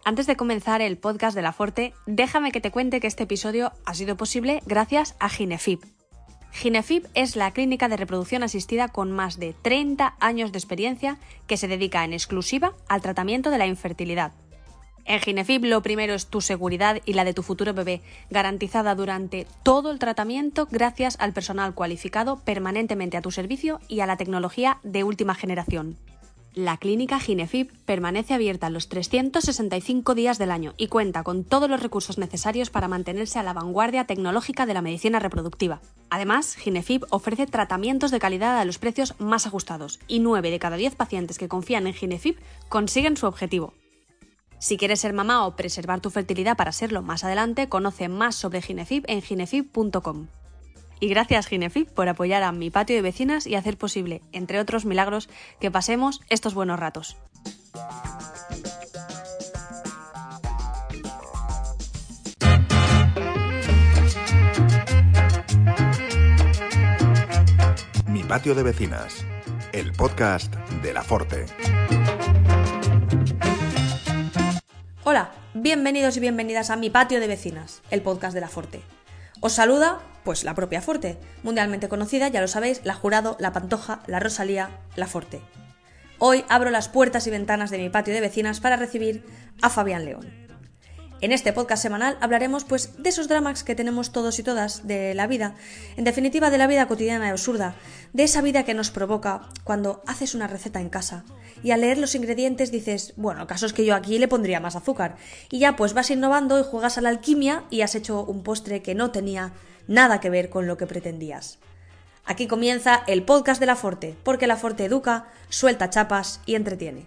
Antes de comenzar el podcast de La Forte, déjame que te cuente que este episodio ha sido posible gracias a Ginefib. Ginefib es la clínica de reproducción asistida con más de 30 años de experiencia que se dedica en exclusiva al tratamiento de la infertilidad. En Ginefib lo primero es tu seguridad y la de tu futuro bebé, garantizada durante todo el tratamiento gracias al personal cualificado permanentemente a tu servicio y a la tecnología de última generación. La clínica Ginefib permanece abierta los 365 días del año y cuenta con todos los recursos necesarios para mantenerse a la vanguardia tecnológica de la medicina reproductiva. Además, Ginefib ofrece tratamientos de calidad a los precios más ajustados y 9 de cada 10 pacientes que confían en Ginefib consiguen su objetivo. Si quieres ser mamá o preservar tu fertilidad para serlo más adelante, conoce más sobre Ginefib en ginefib.com. Y gracias Ginefib por apoyar a Mi Patio de Vecinas y hacer posible, entre otros milagros, que pasemos estos buenos ratos. Mi Patio de Vecinas, el podcast de La Forte. Hola, bienvenidos y bienvenidas a Mi Patio de Vecinas, el podcast de La Forte. Os saluda, pues, la propia Forte, mundialmente conocida, ya lo sabéis, la Jurado, la Pantoja, la Rosalía, la Forte. Hoy abro las puertas y ventanas de Mi Patio de Vecinas para recibir a Fabián León. En este podcast semanal hablaremos, pues, de esos dramas que tenemos todos y todas de la vida, en definitiva de la vida cotidiana y absurda, de esa vida que nos provoca cuando haces una receta en casa y al leer los ingredientes dices, bueno, el caso es que yo aquí le pondría más azúcar, y ya pues vas innovando y juegas a la alquimia y has hecho un postre que no tenía nada que ver con lo que pretendías. Aquí comienza el podcast de La Forte, porque La Forte educa, suelta chapas y entretiene.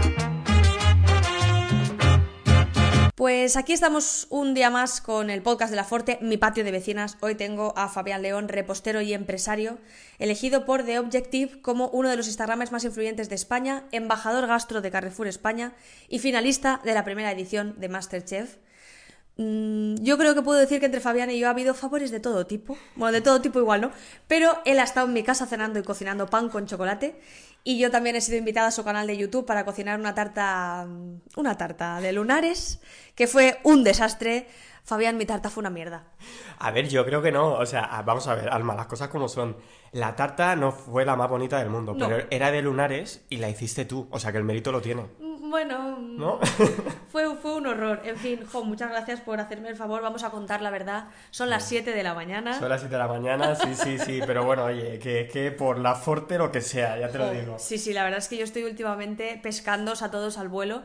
Pues aquí estamos un día más con el podcast de La Forte, Mi Patio de Vecinas. Hoy tengo a Fabián León, repostero y empresario, elegido por The Objective como uno de los instagramers más influyentes de España, embajador gastro de Carrefour España y finalista de la primera edición de MasterChef. Yo creo que puedo decir que entre Fabián y yo ha habido favores de todo tipo. Bueno, de todo tipo igual, ¿no? Pero él ha estado en mi casa cenando y cocinando pan con chocolate. Y yo también he sido invitada a su canal de YouTube para cocinar una tarta de lunares, que fue un desastre. Fabián, mi tarta fue una mierda. A ver, yo creo que no. O sea, vamos a ver, Alma, las cosas como son. La tarta no fue la más bonita del mundo, No. pero era de lunares y la hiciste tú. O sea, que el mérito lo tiene. Bueno, ¿No? fue un horror. En fin, muchas gracias por hacerme el favor. Vamos a contar la verdad. Son las 7 de la mañana. Son las 7 de la mañana, sí. Pero bueno, oye, que por La Forte lo que sea, ya te lo digo. Sí, la verdad es que yo estoy últimamente pescándoos a todos al vuelo.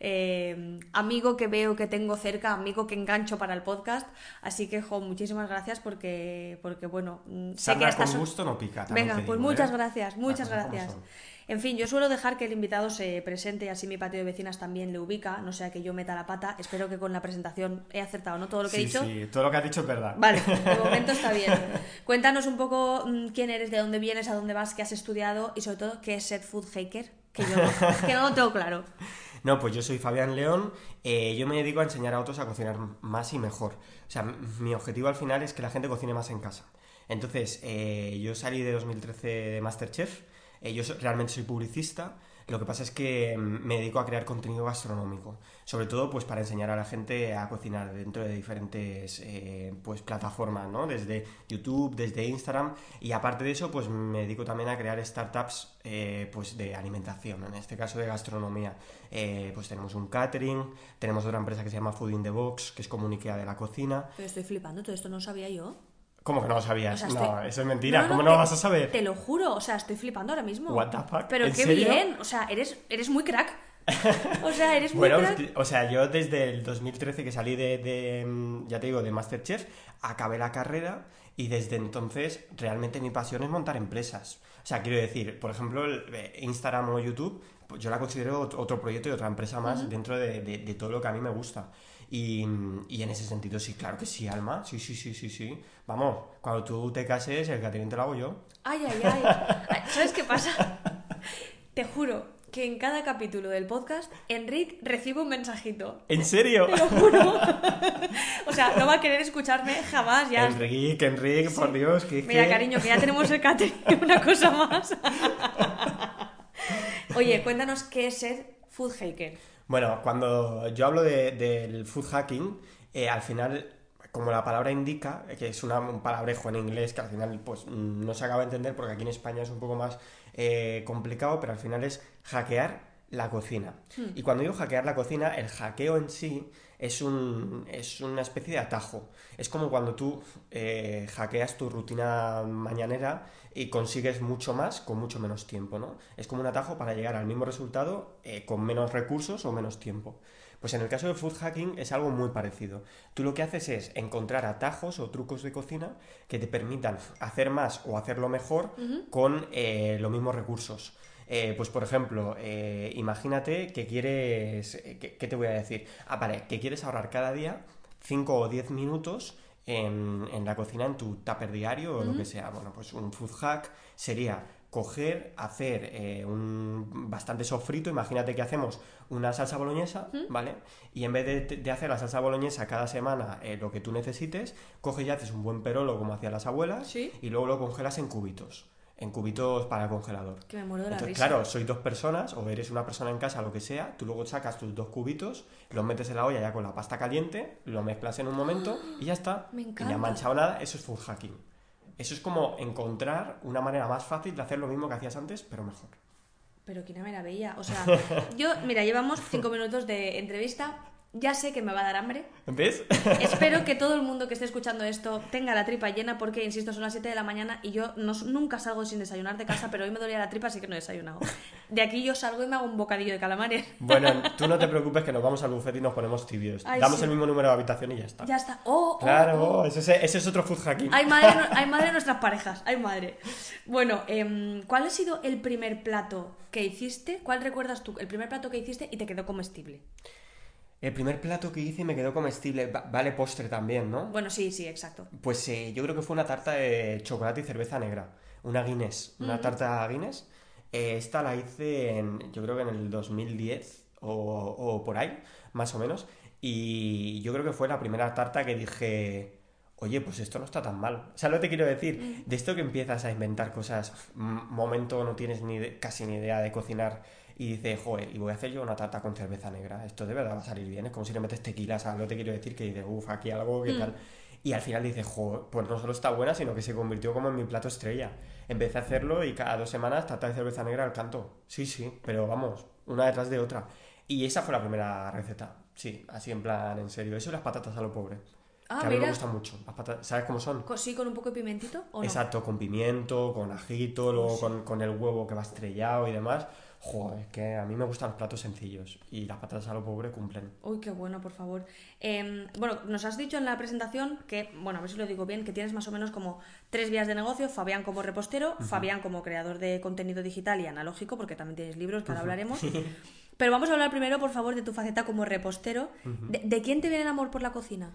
Amigo que veo que tengo cerca, amigo que engancho para el podcast. Así que, muchísimas gracias porque bueno, sé Sarna que estás... con gusto no pica. Venga, pues muchas gracias, Las muchas cosas como gracias. son. En fin, yo suelo dejar que el invitado se presente y así Mi Patio de Vecinas también le ubica, no sea que yo meta la pata. Espero que con la presentación he acertado, ¿no? Todo lo que he dicho. Sí, todo lo que has dicho es verdad. Vale, de momento está bien. Cuéntanos un poco quién eres, de dónde vienes, a dónde vas, qué has estudiado y sobre todo qué es ser food hacker, que yo que no lo tengo claro. No, pues yo soy Fabián León, yo me dedico a enseñar a otros a cocinar más y mejor. O sea, mi objetivo al final es que la gente cocine más en casa. Entonces, yo salí de 2013 de MasterChef, realmente soy publicista, lo que pasa es que me dedico a crear contenido gastronómico, sobre todo pues para enseñar a la gente a cocinar dentro de diferentes pues plataformas, ¿no? Desde YouTube, desde Instagram, y aparte de eso pues me dedico también a crear startups pues de alimentación, en este caso de gastronomía. Pues tenemos un catering, tenemos otra empresa que se llama Food in the Box, que es como un IKEA de la cocina. Pero estoy flipando, todo esto no lo sabía yo. ¿Cómo que no lo sabías? O sea, No, eso es mentira. No, ¿Cómo no lo vas a saber? Te lo juro, o sea, estoy flipando ahora mismo. What the fuck? Pero ¿En qué serio? bien, o sea, eres muy crack. O sea, eres muy Bueno, crack. o sea, yo desde el 2013 que salí ya te digo, de MasterChef, acabé la carrera y desde entonces realmente mi pasión es montar empresas. O sea, quiero decir, por ejemplo, Instagram o YouTube, pues yo la considero otro proyecto y otra empresa más dentro de todo lo que a mí me gusta. Y en ese sentido, sí, claro que sí, Alma. Sí. Vamos, cuando tú te cases, el catering te lo hago yo. Ay. ¿Sabes qué pasa? Te juro que en cada capítulo del podcast, Enric recibe un mensajito. ¿En serio? Te lo juro. O sea, no va a querer escucharme jamás ya. Enrique, por Dios. Mira, cariño, que ya tenemos el catering, una cosa más. Oye, cuéntanos qué es ser food hacker? Bueno, cuando yo hablo del food hacking, al final, como la palabra indica, que es un palabrejo en inglés que al final pues no se acaba de entender porque aquí en España es un poco más complicado, pero al final es hackear la cocina. Y cuando digo hackear la cocina, el hackeo en sí es una especie de atajo. Es como cuando tú hackeas tu rutina mañanera y consigues mucho más con mucho menos tiempo, ¿no? Es como un atajo para llegar al mismo resultado con menos recursos o menos tiempo. Pues en el caso del food hacking es algo muy parecido. Tú lo que haces es encontrar atajos o trucos de cocina que te permitan hacer más o hacerlo mejor con los mismos recursos. Pues por ejemplo, imagínate que quieres... ¿Qué te voy a decir? Vale, que quieres ahorrar cada día 5 o 10 minutos en la cocina, en tu tupper diario o lo que sea. Bueno, pues un food hack sería coger, hacer un bastante sofrito. Imagínate que hacemos una salsa boloñesa, ¿vale? Y en vez de hacer la salsa boloñesa cada semana lo que tú necesites, coges y haces un buen perolo como hacían las abuelas, ¿Sí? y luego lo congelas en cubitos para el congelador. Que me muero de la Entonces, risa. claro, sois 2 personas o eres una persona en casa, lo que sea, tú luego sacas tus 2 cubitos, los metes en la olla ya con la pasta caliente, lo mezclas en un momento y ya está. Me Y encanta. no ha manchado nada, eso es food hacking. Eso es como encontrar una manera más fácil de hacer lo mismo que hacías antes, pero mejor. Pero qué maravilla. O sea, mira, llevamos 5 minutos de entrevista. Ya sé que me va a dar hambre. ¿Ves? Espero que todo el mundo que esté escuchando esto tenga la tripa llena porque, insisto, son las 7 de la mañana y yo nunca salgo sin desayunar de casa, pero hoy me dolía la tripa, así que no he desayunado. De aquí yo salgo y me hago un bocadillo de calamares. Bueno, tú no te preocupes que nos vamos al buffet y nos ponemos tibios. Ay, Damos sí. el mismo número de habitación y ya está. Ya está. Claro, ese es otro food hacking. Ay, madre de nuestras parejas. Ay, madre. Bueno, ¿cuál ha sido el primer plato que hiciste? ¿Cuál recuerdas tú? El primer plato que hiciste y te quedó comestible. El primer plato que hice me quedó comestible. Vale postre también, ¿no? Bueno, sí, exacto. Pues yo creo que fue una tarta de chocolate y cerveza negra. Una Guinness. Una tarta Guinness. Esta la hice yo creo que en el 2010 o por ahí, más o menos. Y yo creo que fue la primera tarta que dije... Oye, pues esto no está tan mal. ¿Sabes lo que te quiero decir? De esto que empiezas a inventar cosas, momento no tienes casi ni idea de cocinar y dices, joder, y voy a hacer yo una tarta con cerveza negra. Esto de verdad va a salir bien. Es como si le metes tequila, ¿sabes lo que te quiero decir? Que dices, uff, aquí algo, ¿qué tal? Y al final dices, joder, pues no solo está buena, sino que se convirtió como en mi plato estrella. Empecé a hacerlo y cada 2 semanas tarta de cerveza negra al canto. Sí, pero vamos, una detrás de otra. Y esa fue la primera receta. Sí, así en plan, en serio. Eso y las patatas a lo pobre. Ah, Que a mí me mira. gustan mucho. Las patatas, ¿sabes cómo son? Sí, con un poco de pimentito o no. Exacto, con pimiento, con ajito, luego con el huevo que va estrellado y demás. Joder, es que a mí me gustan los platos sencillos y las patatas a lo pobre cumplen. Uy, qué bueno, por favor. Bueno, nos has dicho en la presentación que, bueno, a ver si lo digo bien, que tienes más o menos como 3 vías de negocio: Fabián como repostero, Fabián como creador de contenido digital y analógico, porque también tienes libros, que ahora hablaremos. Pero vamos a hablar primero, por favor, de tu faceta como repostero. ¿De quién te viene el amor por la cocina?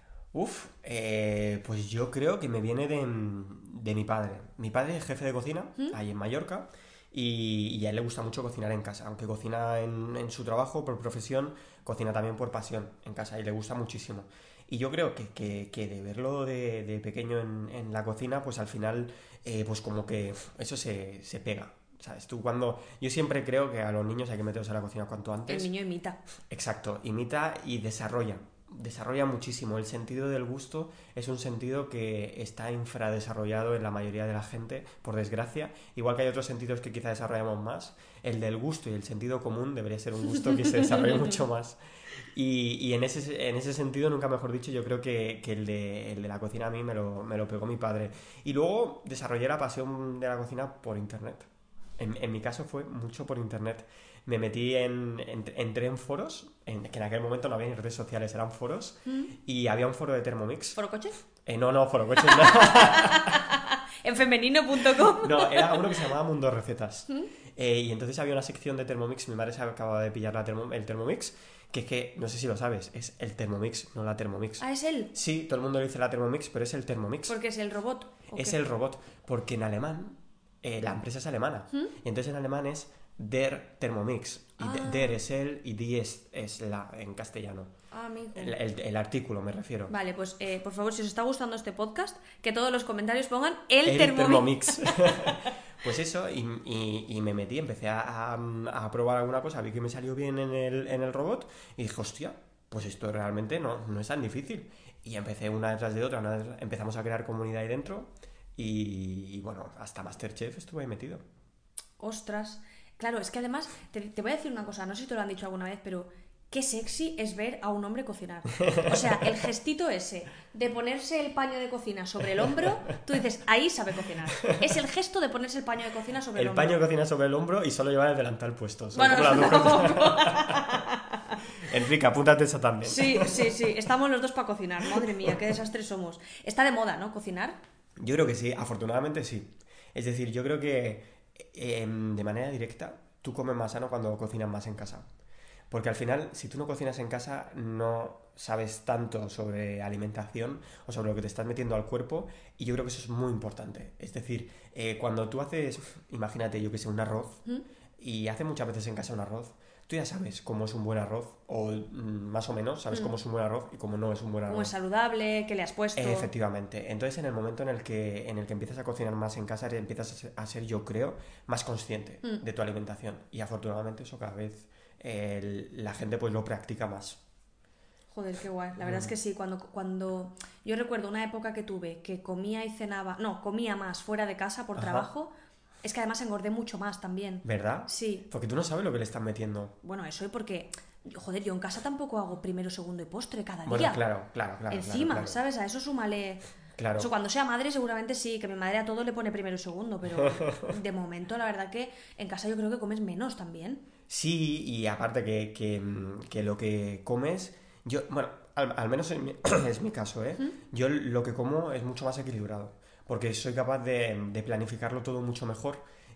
Pues yo creo que me viene de mi padre. Mi padre es jefe de cocina, ahí en Mallorca, y a él le gusta mucho cocinar en casa. Aunque cocina en su trabajo por profesión, cocina también por pasión en casa y le gusta muchísimo. Y yo creo que de verlo de pequeño en la cocina, pues al final, pues como que eso se pega. ¿Sabes? Yo siempre creo que a los niños hay que meterlos a la cocina cuanto antes. El niño imita. Exacto, imita y desarrolla muchísimo. El sentido del gusto es un sentido que está infradesarrollado en la mayoría de la gente, por desgracia. Igual que hay otros sentidos que quizá desarrollamos más, el del gusto y el sentido común debería ser un gusto que se desarrolle mucho más. Y en ese sentido, nunca mejor dicho, yo creo que el de la cocina a mí me lo pegó mi padre. Y luego desarrollé la pasión de la cocina por internet. En mi caso fue mucho por internet. Me metí entré en foros, que en aquel momento no había ni redes sociales, eran foros, y había un foro de Thermomix. ¿Foro coches? No, foro coches no. En femenino.com. No, era uno que se llamaba Mundo Recetas. Y entonces había una sección de Thermomix, mi madre se acababa de pillar el Thermomix, que es que, no sé si lo sabes, es el Thermomix, no la Thermomix. Ah, ¿es él? Sí, todo el mundo le dice la Thermomix, pero es el Thermomix. Porque es el robot. Es el robot, porque en alemán, la empresa es alemana, y entonces en alemán es Der Thermomix, y Der es él y Die es la en castellano. Ah, amigo. El artículo, me refiero. Vale, pues por favor, si os está gustando este podcast, que todos los comentarios pongan el Thermomix. Pues eso, y me metí, empecé a probar alguna cosa, vi que me salió bien en el robot y dije, hostia, pues esto realmente no es tan difícil. Y empecé una detrás de otra, empezamos a crear comunidad ahí dentro y bueno, hasta Masterchef estuve ahí metido. Ostras. Claro, es que además, te voy a decir una cosa, no sé si te lo han dicho alguna vez, pero qué sexy es ver a un hombre cocinar. O sea, el gestito ese de ponerse el paño de cocina sobre el hombro, tú dices, ahí sabe cocinar. Es el gesto de ponerse el paño de cocina sobre el hombro. El paño de cocina sobre el hombro y solo llevar el delantal puesto. Bueno, Enrique, apúntate esa también. Sí, estamos los dos para cocinar. Madre mía, qué desastres somos. Está de moda, ¿no? Cocinar. Yo creo que sí, afortunadamente sí. Es decir, yo creo que de manera directa tú comes más sano cuando cocinas más en casa. Porque al final, si tú no cocinas en casa, no sabes tanto sobre alimentación o sobre lo que te estás metiendo al cuerpo, y yo creo que eso es muy importante. Es decir, cuando tú haces, imagínate, yo que sé, un arroz, y haces muchas veces en casa un arroz, tú ya sabes cómo es un buen arroz, o más o menos sabes cómo es un buen arroz y cómo no es un buen arroz. Cómo es saludable, qué le has puesto. Efectivamente. Entonces, en el momento en el que empiezas a cocinar más en casa, empiezas a ser, yo creo, más consciente de tu alimentación. Y afortunadamente eso cada vez la gente pues lo practica más. Joder, qué guay. La verdad es que sí, cuando yo recuerdo una época que tuve que comía y cenaba, no, comía más fuera de casa por trabajo, es que además engordé mucho más también. ¿Verdad? Sí. Porque tú no sabes lo que le estás metiendo. Bueno, eso es porque, joder, yo en casa tampoco hago primero, segundo y postre cada día. Bueno, claro. Encima, claro. ¿sabes? A eso súmale... Claro. Eso cuando sea madre seguramente sí, que mi madre a todo le pone primero y segundo, pero de momento la verdad que en casa yo creo que comes menos también. Sí, y aparte que lo que comes, yo, bueno, al menos es mi caso, ¿eh? Yo lo que como es mucho más equilibrado, porque soy capaz de planificarlo todo mucho mejor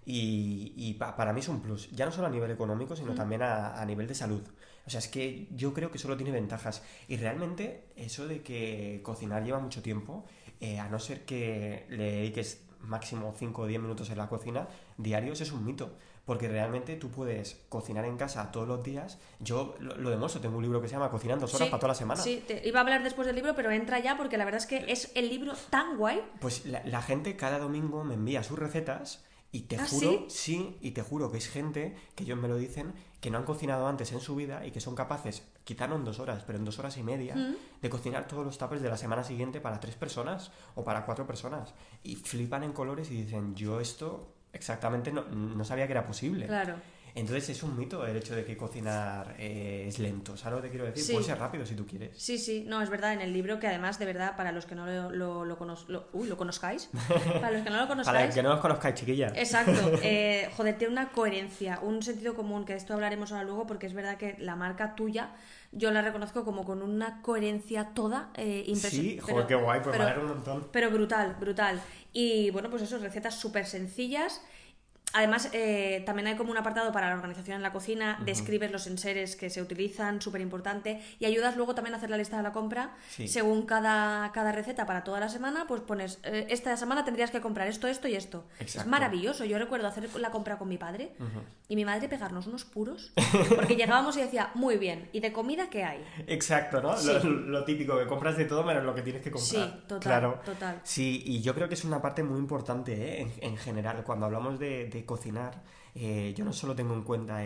y para mí es un plus, ya no solo a nivel económico, sino también a nivel de salud. O sea, es que yo creo que solo tiene ventajas. Y realmente eso de que cocinar lleva mucho tiempo, a no ser que le dediques máximo 5 o 10 minutos en la cocina diarios, es un mito. Porque realmente tú puedes cocinar en casa todos los días. Yo lo demuestro, tengo un libro que se llama Cocina en 2 horas para toda la semana. Sí, te iba a hablar después del libro, pero entra ya porque la verdad es que es el libro tan guay. Pues la gente cada domingo me envía sus recetas y te juro, sí, y te juro que es gente que ellos me lo dicen, que no han cocinado antes en su vida y que son capaces, quizá no en 2 horas, pero en 2 horas y media, de cocinar todos los tuppers de la semana siguiente para 3 personas o para 4 personas. Y flipan en colores y dicen, yo esto exactamente no sabía que era posible. Claro. Entonces es un mito el hecho de que cocinar es lento. ¿Sabes lo que te quiero decir? Sí. Puede ser rápido si tú quieres. Sí, no, es verdad, en el libro que además, de verdad, para los que no lo conozcáis, para los que no lo conozcáis... Para que no os conozcáis, chiquilla. Exacto, joder, tiene una coherencia, un sentido común, que de esto hablaremos ahora luego, porque es verdad que la marca tuya, yo la reconozco como con una coherencia toda impresionante. Sí, joder, qué guay, pues me alegra un montón. Pero brutal. Y bueno, pues eso, recetas súper sencillas. Además, también hay como un apartado para la organización en la cocina, describes los enseres que se utilizan, súper importante, y ayudas luego también a hacer la lista de la compra. Sí. Según cada receta para toda la semana, pues pones, esta semana tendrías que comprar esto y esto. Exacto. Es maravilloso. Yo recuerdo hacer la compra con mi padre y mi madre pegarnos unos puros, porque llegábamos y decía, muy bien, ¿y de comida qué hay? Exacto, ¿no? Sí. Lo típico, que compras de todo menos lo que tienes que comprar. Sí, total, claro. total. Sí, y yo creo que es una parte muy importante, ¿eh? En general, cuando hablamos de cocinar, yo no solo tengo en cuenta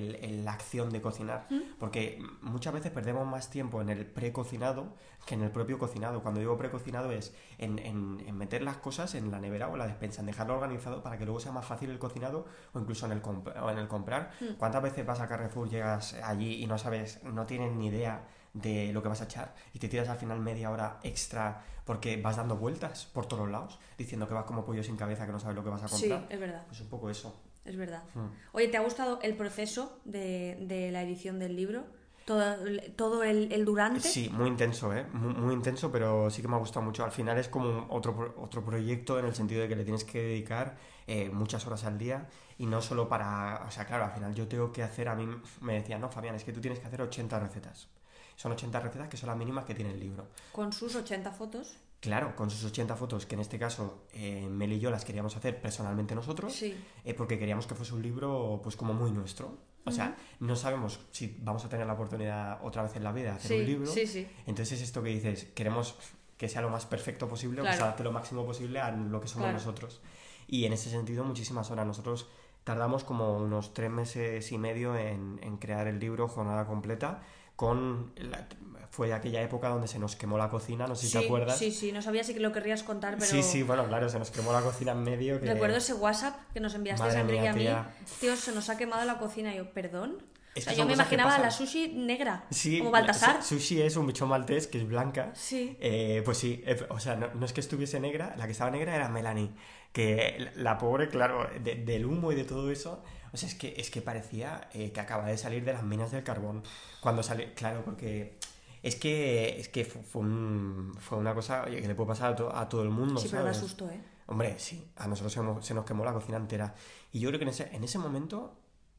la acción de cocinar, porque muchas veces perdemos más tiempo en el precocinado que en el propio cocinado. Cuando digo precocinado es en meter las cosas en la nevera o en la despensa, en dejarlo organizado para que luego sea más fácil el cocinado o incluso en el comprar. ¿Cuántas veces vas a Carrefour, llegas allí y no tienes ni idea de lo que vas a echar y te tiras al final media hora extra porque vas dando vueltas por todos lados diciendo que vas como pollo sin cabeza, que no sabes lo que vas a comprar? Sí, es verdad. Pues un poco eso. Es verdad. Oye, ¿te ha gustado el proceso de la edición del libro? ¿Todo el durante? Sí, muy intenso, ¿eh? Muy intenso, pero sí que me ha gustado mucho. Al final es como otro proyecto en el sentido de que le tienes que dedicar muchas horas al día y no solo para... O sea, claro, al final yo tengo que hacer... A mí me decían, no, Fabián, es que tú tienes que hacer 80 recetas. Son 80 recetas que son las mínimas que tiene el libro. ¿Con sus 80 fotos? Claro, con sus 80 fotos, que en este caso Mel y yo las queríamos hacer personalmente nosotros, Sí. Porque queríamos que fuese un libro pues como muy nuestro. O sea, no sabemos si vamos a tener la oportunidad otra vez en la vida de hacer un libro. Sí. Entonces es esto que dices, queremos que sea lo más perfecto posible, Claro. o que se adapte lo máximo posible a lo que somos nosotros. y en ese sentido muchísimas horas. Nosotros tardamos como unos 3 meses y medio en crear el libro, jornada completa, fue aquella época donde se nos quemó la cocina, no sé si te acuerdas. Sí, no sabía si lo querrías contar, pero... Sí, bueno, claro, se nos quemó la cocina en medio. Recuerdo ese WhatsApp que nos enviaste a Enrique y a mí. Tío, se nos ha quemado la cocina. Y yo, ¿perdón? Es o sea, yo me imaginaba la sushi negra, sí, como Baltasar. Sushi es un bicho maltés que es blanca. Sí. Pues sí, o sea, no es que estuviese negra, la que estaba negra era Melanie. Que la pobre, claro, del humo y de todo eso, o sea, es que parecía que acaba de salir de las minas del carbón. Cuando salió, claro, porque es que fue una cosa que le puede pasar a todo el mundo. Sí, pero da susto, ¿eh? Hombre, sí, a nosotros se nos quemó la cocina entera. Y yo creo que en ese momento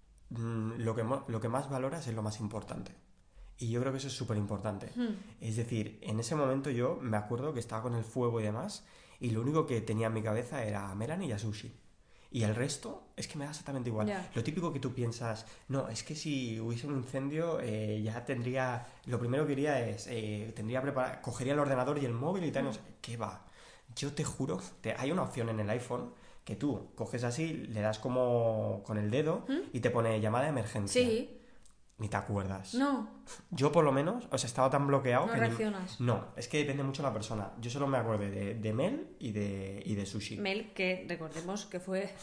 lo que más valoras es lo más importante. Y yo creo que eso es súper importante. Es decir, en ese momento yo me acuerdo que estaba con el fuego y demás, y lo único que tenía en mi cabeza era a Melanie y a Sushi. Y el resto es que me da exactamente igual. Yeah. Lo típico que tú piensas, no, es que si hubiese un incendio ya tendría... Lo primero que haría es, tendría preparado, cogería el ordenador y el móvil y tal, no sé, ¿qué va? Yo te juro, hay una opción en el iPhone que tú coges así, le das como con el dedo y te pone llamada de emergencia. Sí. Ni te acuerdas. No. Yo por lo menos, o sea, estaba tan bloqueado no que reaccionas. No, es que depende mucho de la persona. Yo solo me acuerdo de Mel y de Sushi. Mel, que recordemos que fue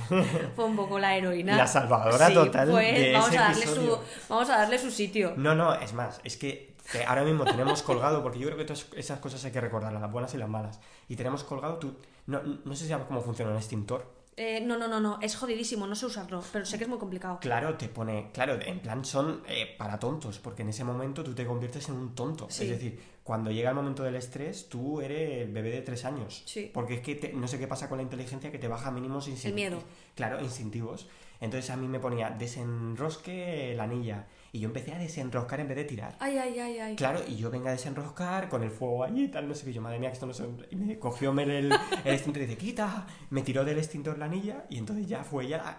un poco la heroína. La salvadora total de ese episodio. Vamos a darle su sitio. No, es más, es que ahora mismo tenemos colgado, porque yo creo que todas esas cosas hay que recordarlas, las buenas y las malas. Y tenemos colgado no sé si sabes cómo funciona un extintor. No, es jodidísimo, no sé usarlo, pero sé que es muy complicado. Claro, en plan son para tontos, porque en ese momento tú te conviertes en un tonto. Sí. Es decir, cuando llega el momento del estrés, tú eres el bebé de 3 años. Sí. Porque es que no sé qué pasa con la inteligencia que te baja mínimos instintivos. El miedo. Claro, instintivos. Entonces a mí me ponía desenrosque la anilla. Y yo empecé a desenroscar en vez de tirar. Ay. Claro, y yo venga a desenroscar con el fuego allí y tal, no sé qué. Yo, madre mía, que esto no se... Y me cogió el extintor y dice, quita. Me tiró del extintor la anilla y entonces ya fue ella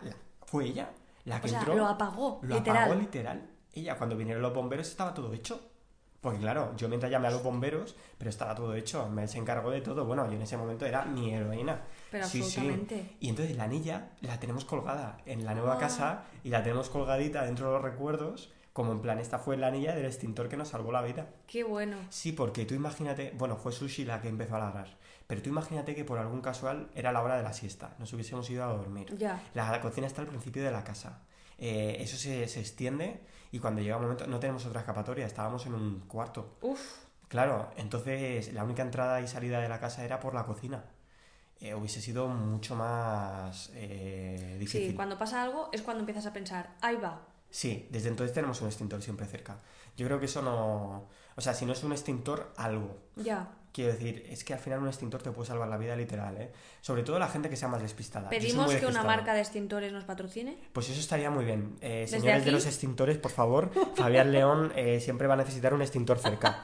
la que entró. Lo apagó, literal. Ella, cuando vinieron los bomberos, estaba todo hecho. Porque claro, yo mientras llamé a los bomberos, pero estaba todo hecho. Me se encargó de todo. Bueno, yo en ese momento era mi heroína. Pero absolutamente. Sí. Y entonces la anilla la tenemos colgada en la nueva casa y la tenemos colgadita dentro de los recuerdos. Como en plan, esta fue la anilla del extintor que nos salvó la vida. Qué bueno. Sí, porque tú imagínate... Bueno, fue Sushi la que empezó a ladrar. Pero tú imagínate que por algún casual era la hora de la siesta. Nos hubiésemos ido a dormir. Ya. La cocina está al principio de la casa. Eso se extiende y cuando llega un momento... No tenemos otra escapatoria, estábamos en un cuarto. Uf. Claro, entonces la única entrada y salida de la casa era por la cocina. Hubiese sido mucho más difícil. Sí, cuando pasa algo es cuando empiezas a pensar, ahí va. Sí, desde entonces tenemos un extintor siempre cerca. Yo creo que eso no... O sea, si no es un extintor, algo. Ya. Quiero decir, es que al final un extintor te puede salvar la vida literal, ¿eh? Sobre todo la gente que sea más despistada. ¿Pedimos que una marca de extintores nos patrocine? Pues eso estaría muy bien. Señores aquí? de los extintores, por favor, Fabián León siempre va a necesitar un extintor cerca.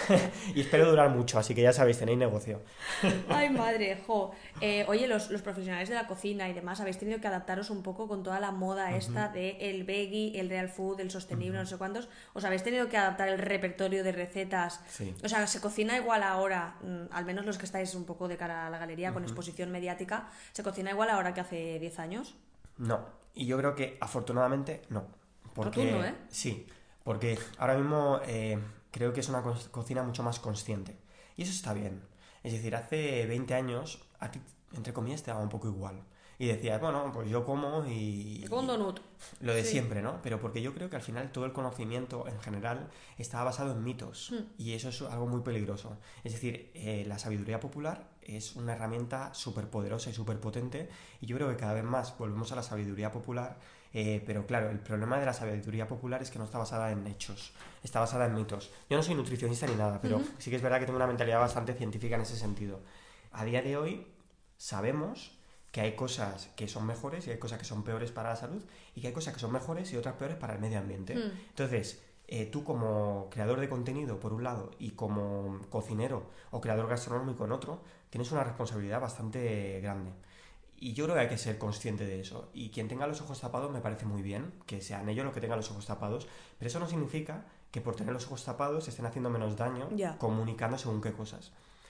Y espero durar mucho, así que ya sabéis, tenéis negocio. Ay, madre, jo. Oye, los profesionales de la cocina y demás, habéis tenido que adaptaros un poco con toda la moda esta de el veggie, el real food, el sostenible, no sé cuántos. ¿Os habéis tenido que adaptar el repertorio de recetas? Sí. O sea, ¿se cocina igual ahora, al menos los que estáis un poco de cara a la galería con exposición mediática, ¿se cocina igual ahora que hace 10 años? No, y yo creo que afortunadamente no. Porque, rotundo, ¿eh? Sí, porque ahora mismo creo que es una cocina mucho más consciente. Y eso está bien. Es decir, hace 20 años, a ti, entre comillas, te daba un poco igual. Y decías, bueno, pues yo como y... Con donut. Lo de siempre, ¿no? Pero porque yo creo que al final todo el conocimiento en general está basado en mitos. Y eso es algo muy peligroso. Es decir, la sabiduría popular es una herramienta súper poderosa y súper potente. Y yo creo que cada vez más volvemos a la sabiduría popular. Pero claro, el problema de la sabiduría popular es que no está basada en hechos. Está basada en mitos. Yo no soy nutricionista ni nada, pero sí que es verdad que tengo una mentalidad bastante científica en ese sentido. A día de hoy sabemos que hay cosas que son mejores y hay cosas que son peores para la salud y que hay cosas que son mejores y otras peores para el medio ambiente. Entonces, tú como creador de contenido, por un lado, y como cocinero o creador gastronómico en otro, tienes una responsabilidad bastante grande. Y yo creo que hay que ser consciente de eso. Y quien tenga los ojos tapados me parece muy bien, que sean ellos los que tengan los ojos tapados, pero eso no significa que por tener los ojos tapados estén haciendo menos daño comunicando según qué cosas.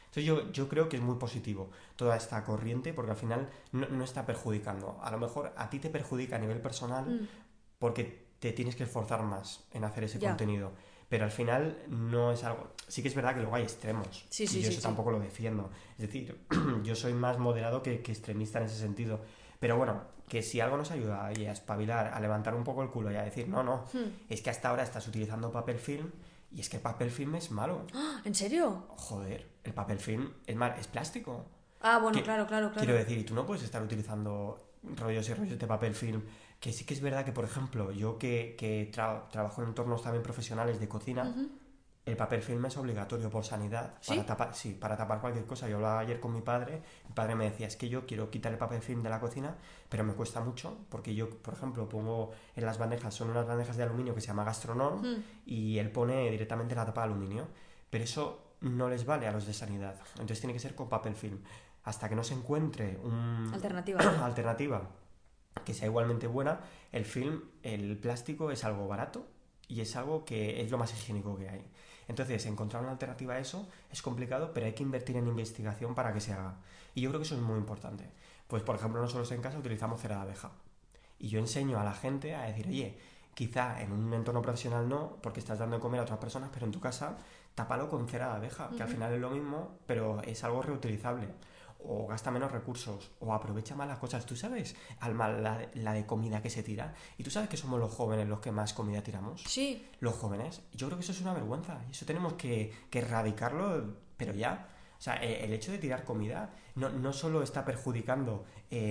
Entonces yo creo que es muy positivo toda esta corriente porque al final no está perjudicando. A lo mejor a ti te perjudica a nivel personal porque te tienes que esforzar más en hacer ese contenido. Pero al final no es algo... Sí que es verdad que luego hay extremos. Sí, y yo eso tampoco lo defiendo. Es decir, yo soy más moderado que extremista en ese sentido. Pero bueno, que si algo nos ayuda a espabilar, a levantar un poco el culo y a decir, no, es que hasta ahora estás utilizando papel film y es que el papel film es malo. ¿En serio? Joder, el papel film es plástico. Ah, bueno, claro. Quiero decir, y tú no puedes estar utilizando rollos y rollos de papel film. Que sí que es verdad que, por ejemplo, yo que trabajo en entornos también profesionales de cocina, el papel film es obligatorio por sanidad. ¿Sí? Para tapar cualquier cosa. Yo hablaba ayer con mi padre me decía, es que yo quiero quitar el papel film de la cocina, pero me cuesta mucho, porque yo, por ejemplo, pongo en las bandejas, son unas bandejas de aluminio que se llama Gastronom, y él pone directamente la tapa de aluminio. Pero eso no les vale a los de sanidad. Entonces tiene que ser con papel film. Hasta que no se encuentre una alternativa que sea igualmente buena, el plástico es algo barato y es algo que es lo más higiénico que hay. Entonces, encontrar una alternativa a eso es complicado, pero hay que invertir en investigación para que se haga. Y yo creo que eso es muy importante. Pues, por ejemplo, nosotros en casa utilizamos cera de abeja. Y yo enseño a la gente a decir, oye, quizá en un entorno profesional no, porque estás dando de comer a otras personas, pero en tu casa tápalo con cera de abeja, que al final es lo mismo, pero es algo reutilizable. O gasta menos recursos, o aprovecha más las cosas. ¿Tú sabes, Alma, la de comida que se tira? ¿Y tú sabes que somos los jóvenes los que más comida tiramos? Sí. Los jóvenes. Yo creo que eso es una vergüenza. Eso tenemos que erradicarlo, pero ya. O sea, el hecho de tirar comida no solo está perjudicando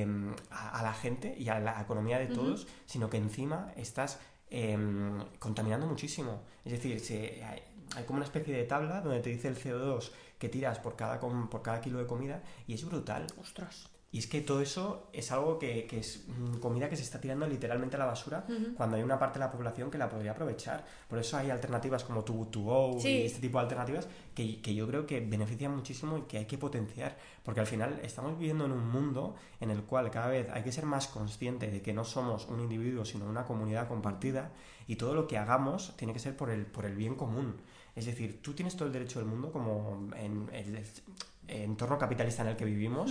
a la gente y a la economía de todos, sino que encima estás contaminando muchísimo. Es decir, hay como una especie de tabla donde te dice el CO2 que tiras por cada kilo de comida y es brutal. Ostras. Y es que todo eso es algo que es comida que se está tirando literalmente a la basura cuando hay una parte de la población que la podría aprovechar. Por eso hay alternativas como Too Good To Go y este tipo de alternativas que yo creo que benefician muchísimo y que hay que potenciar. Porque al final estamos viviendo en un mundo en el cual cada vez hay que ser más consciente de que no somos un individuo sino una comunidad compartida y todo lo que hagamos tiene que ser por el bien común. Es decir, tú tienes todo el derecho del mundo como en el entorno capitalista en el que vivimos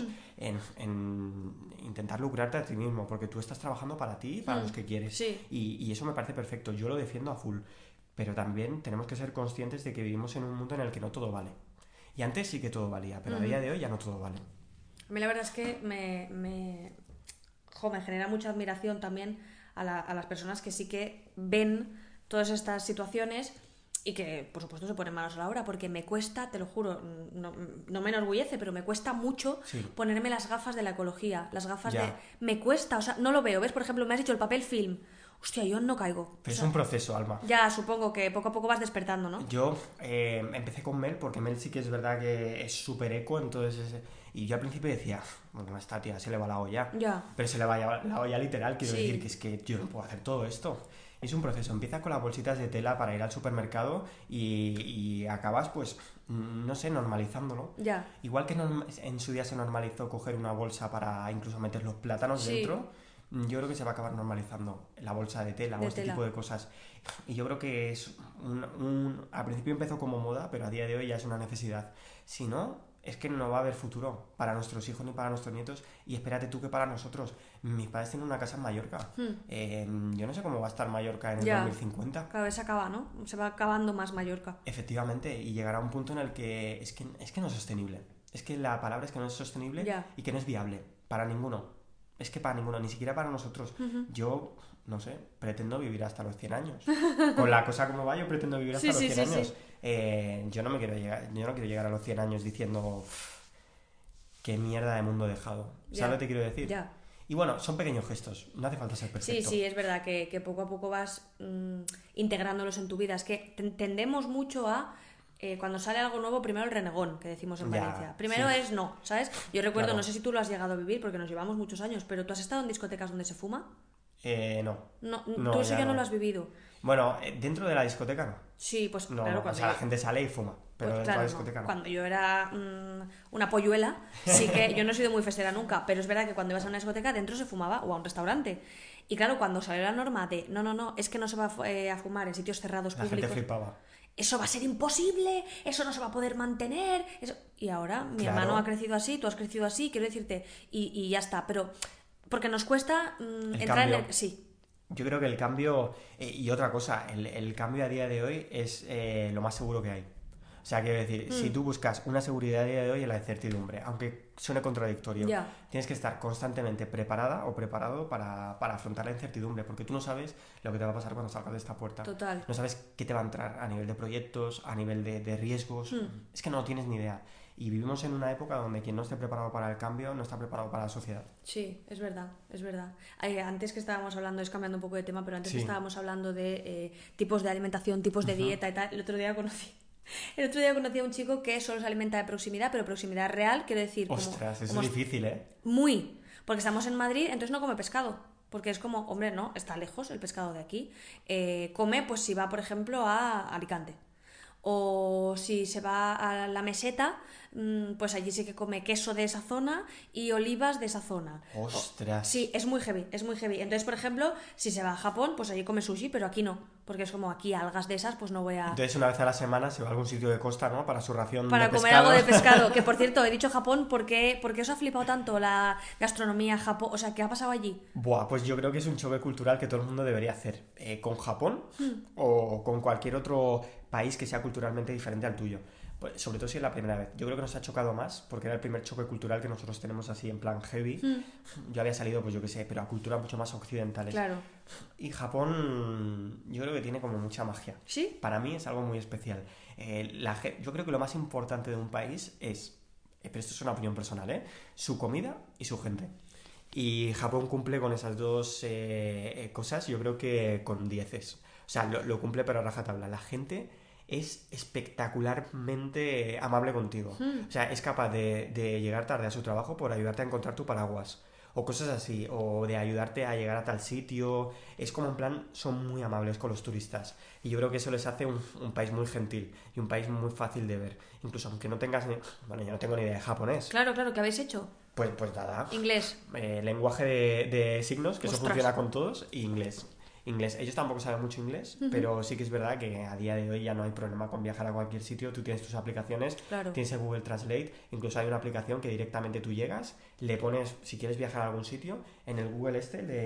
en intentar lucrarte a ti mismo, porque tú estás trabajando para ti y para los que quieres. Y eso me parece perfecto, yo lo defiendo a full. Pero también tenemos que ser conscientes de que vivimos en un mundo en el que no todo vale. Y antes sí que todo valía, pero a día de hoy ya no todo vale. A mí la verdad es que me genera mucha admiración también a las personas que sí que ven todas estas situaciones y que, por supuesto, se ponen manos a la obra, porque me cuesta, te lo juro, no me enorgullece, pero me cuesta mucho ponerme las gafas de la ecología, las gafas de... Me cuesta, o sea, no lo veo, ¿ves? Por ejemplo, me has dicho el papel film. Hostia, yo no caigo. Pero es un proceso, Alma. Ya, supongo que poco a poco vas despertando, ¿no? Yo empecé con Mel, porque Mel sí que es verdad que es súper eco, entonces... Y yo al principio decía, bueno, a esta tía se le va la olla. Ya. Pero se le va la olla literal, quiero decir, que es que yo no puedo hacer todo esto. Es un proceso, empieza con las bolsitas de tela para ir al supermercado y acabas, pues, no sé, normalizándolo. Ya. Igual que en su día se normalizó coger una bolsa para incluso meter los plátanos dentro, yo creo que se va a acabar normalizando la bolsa de tela o este tipo de cosas. Y yo creo que es al principio empezó como moda, pero a día de hoy ya es una necesidad. Si no, es que no va a haber futuro para nuestros hijos ni para nuestros nietos, y espérate tú que para nosotros. Mis padres tienen una casa en Mallorca. Yo no sé cómo va a estar Mallorca en el 2050. Cada vez se acaba, ¿no? Se va acabando más Mallorca. Efectivamente, y llegará un punto en el que es que no es sostenible. Es que la palabra es que no es sostenible y que no es viable para ninguno. Es que para ninguno, ni siquiera para nosotros. Yo, no sé, pretendo vivir hasta los 100 años. Con la cosa como va, yo pretendo vivir hasta los 100 años. Yo no quiero llegar a los 100 años diciendo qué mierda de mundo he dejado. ¿Sabes lo que te quiero decir? Ya. Y bueno, son pequeños gestos, no hace falta ser perfecto. Sí, es verdad que poco a poco vas integrándolos en tu vida. Es que tendemos mucho a... cuando sale algo nuevo, primero el renegón, que decimos en Valencia. Primero es no, ¿sabes? Yo recuerdo, no sé si tú lo has llegado a vivir, porque nos llevamos muchos años, pero ¿tú has estado en discotecas donde se fuma? No. Tú eso ya no lo has vivido. Bueno, dentro de la discoteca no. Sí, pues no, claro. O sea, la gente sale y fuma, pero pues, dentro de la discoteca no. Cuando yo era una polluela, sí que yo no he sido muy festera nunca, pero es verdad que cuando ibas a una discoteca dentro se fumaba, o a un restaurante. Y claro, cuando salió la norma de no, es que no se va a fumar en sitios cerrados públicos. La gente flipaba. eso va a ser imposible, eso no se va a poder mantener. Y ahora mi Claro. hermano ha crecido así, tú has crecido así, quiero decirte, y ya está. Pero porque nos cuesta entrar cambio. en el... Sí, Yo creo que el cambio, y otra cosa, el cambio a día de hoy es lo más seguro que hay. O sea, quiero decir, si tú buscas una seguridad a día de hoy es la incertidumbre, aunque suene contradictorio, Ya. tienes que estar constantemente preparada o preparado para afrontar la incertidumbre, porque tú no sabes lo que te va a pasar cuando salgas de esta puerta. Total. No sabes qué te va a entrar a nivel de proyectos, a nivel de riesgos, es que no tienes ni idea. Y vivimos en una época donde quien no esté preparado para el cambio no está preparado para la sociedad. Sí, es verdad, es verdad. Antes que estábamos hablando, es cambiando un poco de tema, pero antes Sí. que estábamos hablando de tipos de alimentación, tipos de dieta y tal, el otro día conocí a un chico que solo se alimenta de proximidad, pero proximidad real, quiero decir, Ostras, eso como es difícil, ¿eh? muy, porque estamos en Madrid, entonces no come pescado, porque es como, hombre, no, está lejos el pescado de aquí. Come, pues si va, por ejemplo, a Alicante. O si se va a la meseta, pues allí sí que come queso de esa zona y olivas de esa zona. Ostras. Sí, es muy heavy, es muy heavy. Entonces, por ejemplo, si se va a Japón, pues allí come sushi, pero aquí no. Porque es como aquí algas de esas, pues no voy a... Entonces una vez a la semana se va a algún sitio de costa, ¿no? Para su ración Para de comer pescado. algo de pescado. Que por cierto, he dicho Japón, ¿por qué os ha flipado tanto la gastronomía Japón? O sea, ¿qué ha pasado allí? Buah, pues yo creo que es un choque cultural que todo el mundo debería hacer. Con Japón o con cualquier otro país que sea culturalmente diferente al tuyo. Pues, sobre todo si es la primera vez. Yo creo que nos ha chocado más porque era el primer choque cultural que nosotros tenemos así en plan heavy. Yo había salido, pues yo qué sé, pero a culturas mucho más occidentales. Claro. Y Japón, yo creo que tiene como mucha magia. ¿Sí? Para mí es algo muy especial. Yo creo que lo más importante de un país es, pero esto es una opinión personal, su comida y su gente. Y Japón cumple con esas dos cosas, yo creo que con dieces. O sea, lo cumple pero a rajatabla. La gente es espectacularmente amable contigo. O sea, es capaz de llegar tarde a su trabajo por ayudarte a encontrar tu paraguas. O cosas así, o de ayudarte a llegar a tal sitio. Es como en plan, son muy amables con los turistas. Y yo creo que eso les hace un país muy gentil y un país muy fácil de ver. Incluso aunque no tengas ni... Bueno, yo no tengo ni idea de japonés. Claro, ¿qué habéis hecho? Pues nada. Inglés. Lenguaje de signos, que eso Ostras. funciona con todos, y inglés. Ellos tampoco saben mucho inglés, pero sí que es verdad que a día de hoy ya no hay problema con viajar a cualquier sitio. Tú tienes tus aplicaciones, Claro. tienes el Google Translate, incluso hay una aplicación que directamente tú llegas, le pones, si quieres viajar a algún sitio, en el Google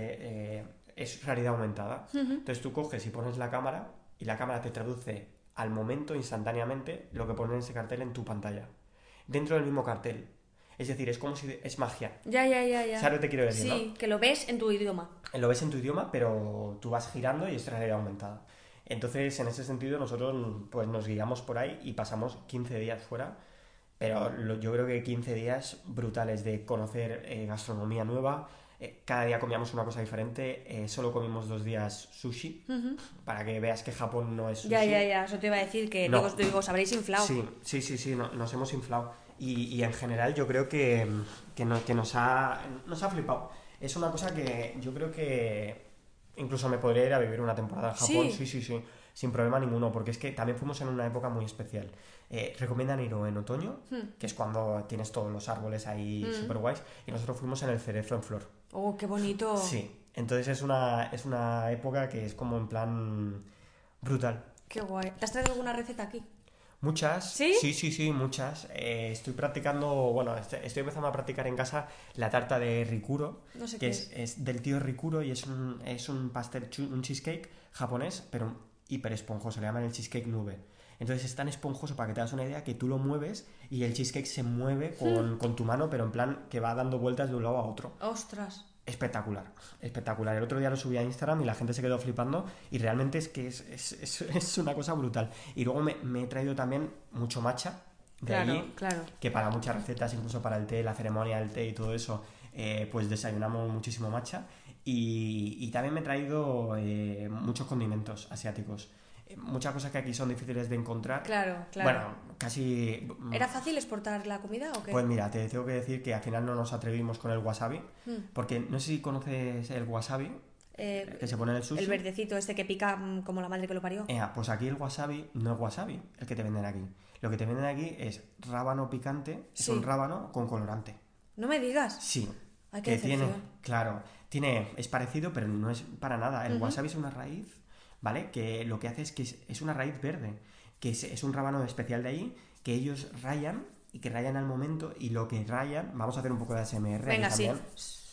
es realidad aumentada. Entonces tú coges y pones la cámara y la cámara te traduce al momento, instantáneamente, lo que pone en ese cartel en tu pantalla. Dentro del mismo cartel. Es decir, es como si... es magia. Ya. ¿Sabes lo que te quiero decir, Sí, que lo ves en tu idioma. Lo ves en tu idioma, pero tú vas girando y es realidad aumentada. Entonces, en ese sentido, nosotros pues nos guiamos por ahí y pasamos 15 días fuera, pero yo creo que 15 días brutales de conocer gastronomía nueva. Cada día comíamos una cosa diferente, solo comimos 2 días sushi, para que veas que Japón no es sushi. Ya, eso te iba a decir, que No. digo, os habréis inflado. Sí, nos hemos inflado. Y en general yo creo que nos ha flipado. Es una cosa que yo creo que incluso me podría ir a vivir una temporada en Japón. Sí, sin problema ninguno, porque es que también fuimos en una época muy especial. Recomiendan ir o en otoño, que es cuando tienes todos los árboles ahí super guays, y nosotros fuimos en el cerezo en flor. Oh, qué bonito. Sí, entonces es una época que es como en plan brutal. Qué guay. ¿Te has traído alguna receta aquí? Muchas. ¿Sí? Sí, muchas. Estoy practicando, bueno, estoy empezando a practicar en casa la tarta de Rikuro, No sé que qué es del tío Rikuro y es un pastel, un cheesecake japonés, pero hiper esponjoso, le llaman el cheesecake nube. Entonces es tan esponjoso, para que te hagas una idea, que tú lo mueves y el cheesecake se mueve con tu mano, pero en plan que va dando vueltas de un lado a otro. Ostras. Espectacular. El otro día lo subí a Instagram y la gente se quedó flipando y realmente es que es una cosa brutal. Y luego me he traído también mucho matcha de allí, Claro. que para muchas recetas, incluso para el té, la ceremonia del té y todo eso, pues desayunamos muchísimo matcha. Y también me he traído muchos condimentos asiáticos. Muchas cosas que aquí son difíciles de encontrar. Claro. Bueno, casi... ¿Era fácil exportar la comida o qué? Pues mira, te tengo que decir que al final no nos atrevimos con el wasabi, porque no sé si conoces el wasabi, que se pone en el sushi. El verdecito este que pica como la madre que lo parió. Pues aquí el wasabi no es wasabi, el que te venden aquí. Lo que te venden aquí es rábano picante, es un rábano con colorante. No me digas. Sí. Ay, qué decepción. Es parecido, pero no es para nada. El wasabi es una raíz, ¿vale? Que lo que hace es que es una raíz verde. que es un rábano especial de allí, que ellos rayan, y que rayan al momento, y lo que rayan, vamos a hacer un poco de ASMR Venga, aquí sí. también.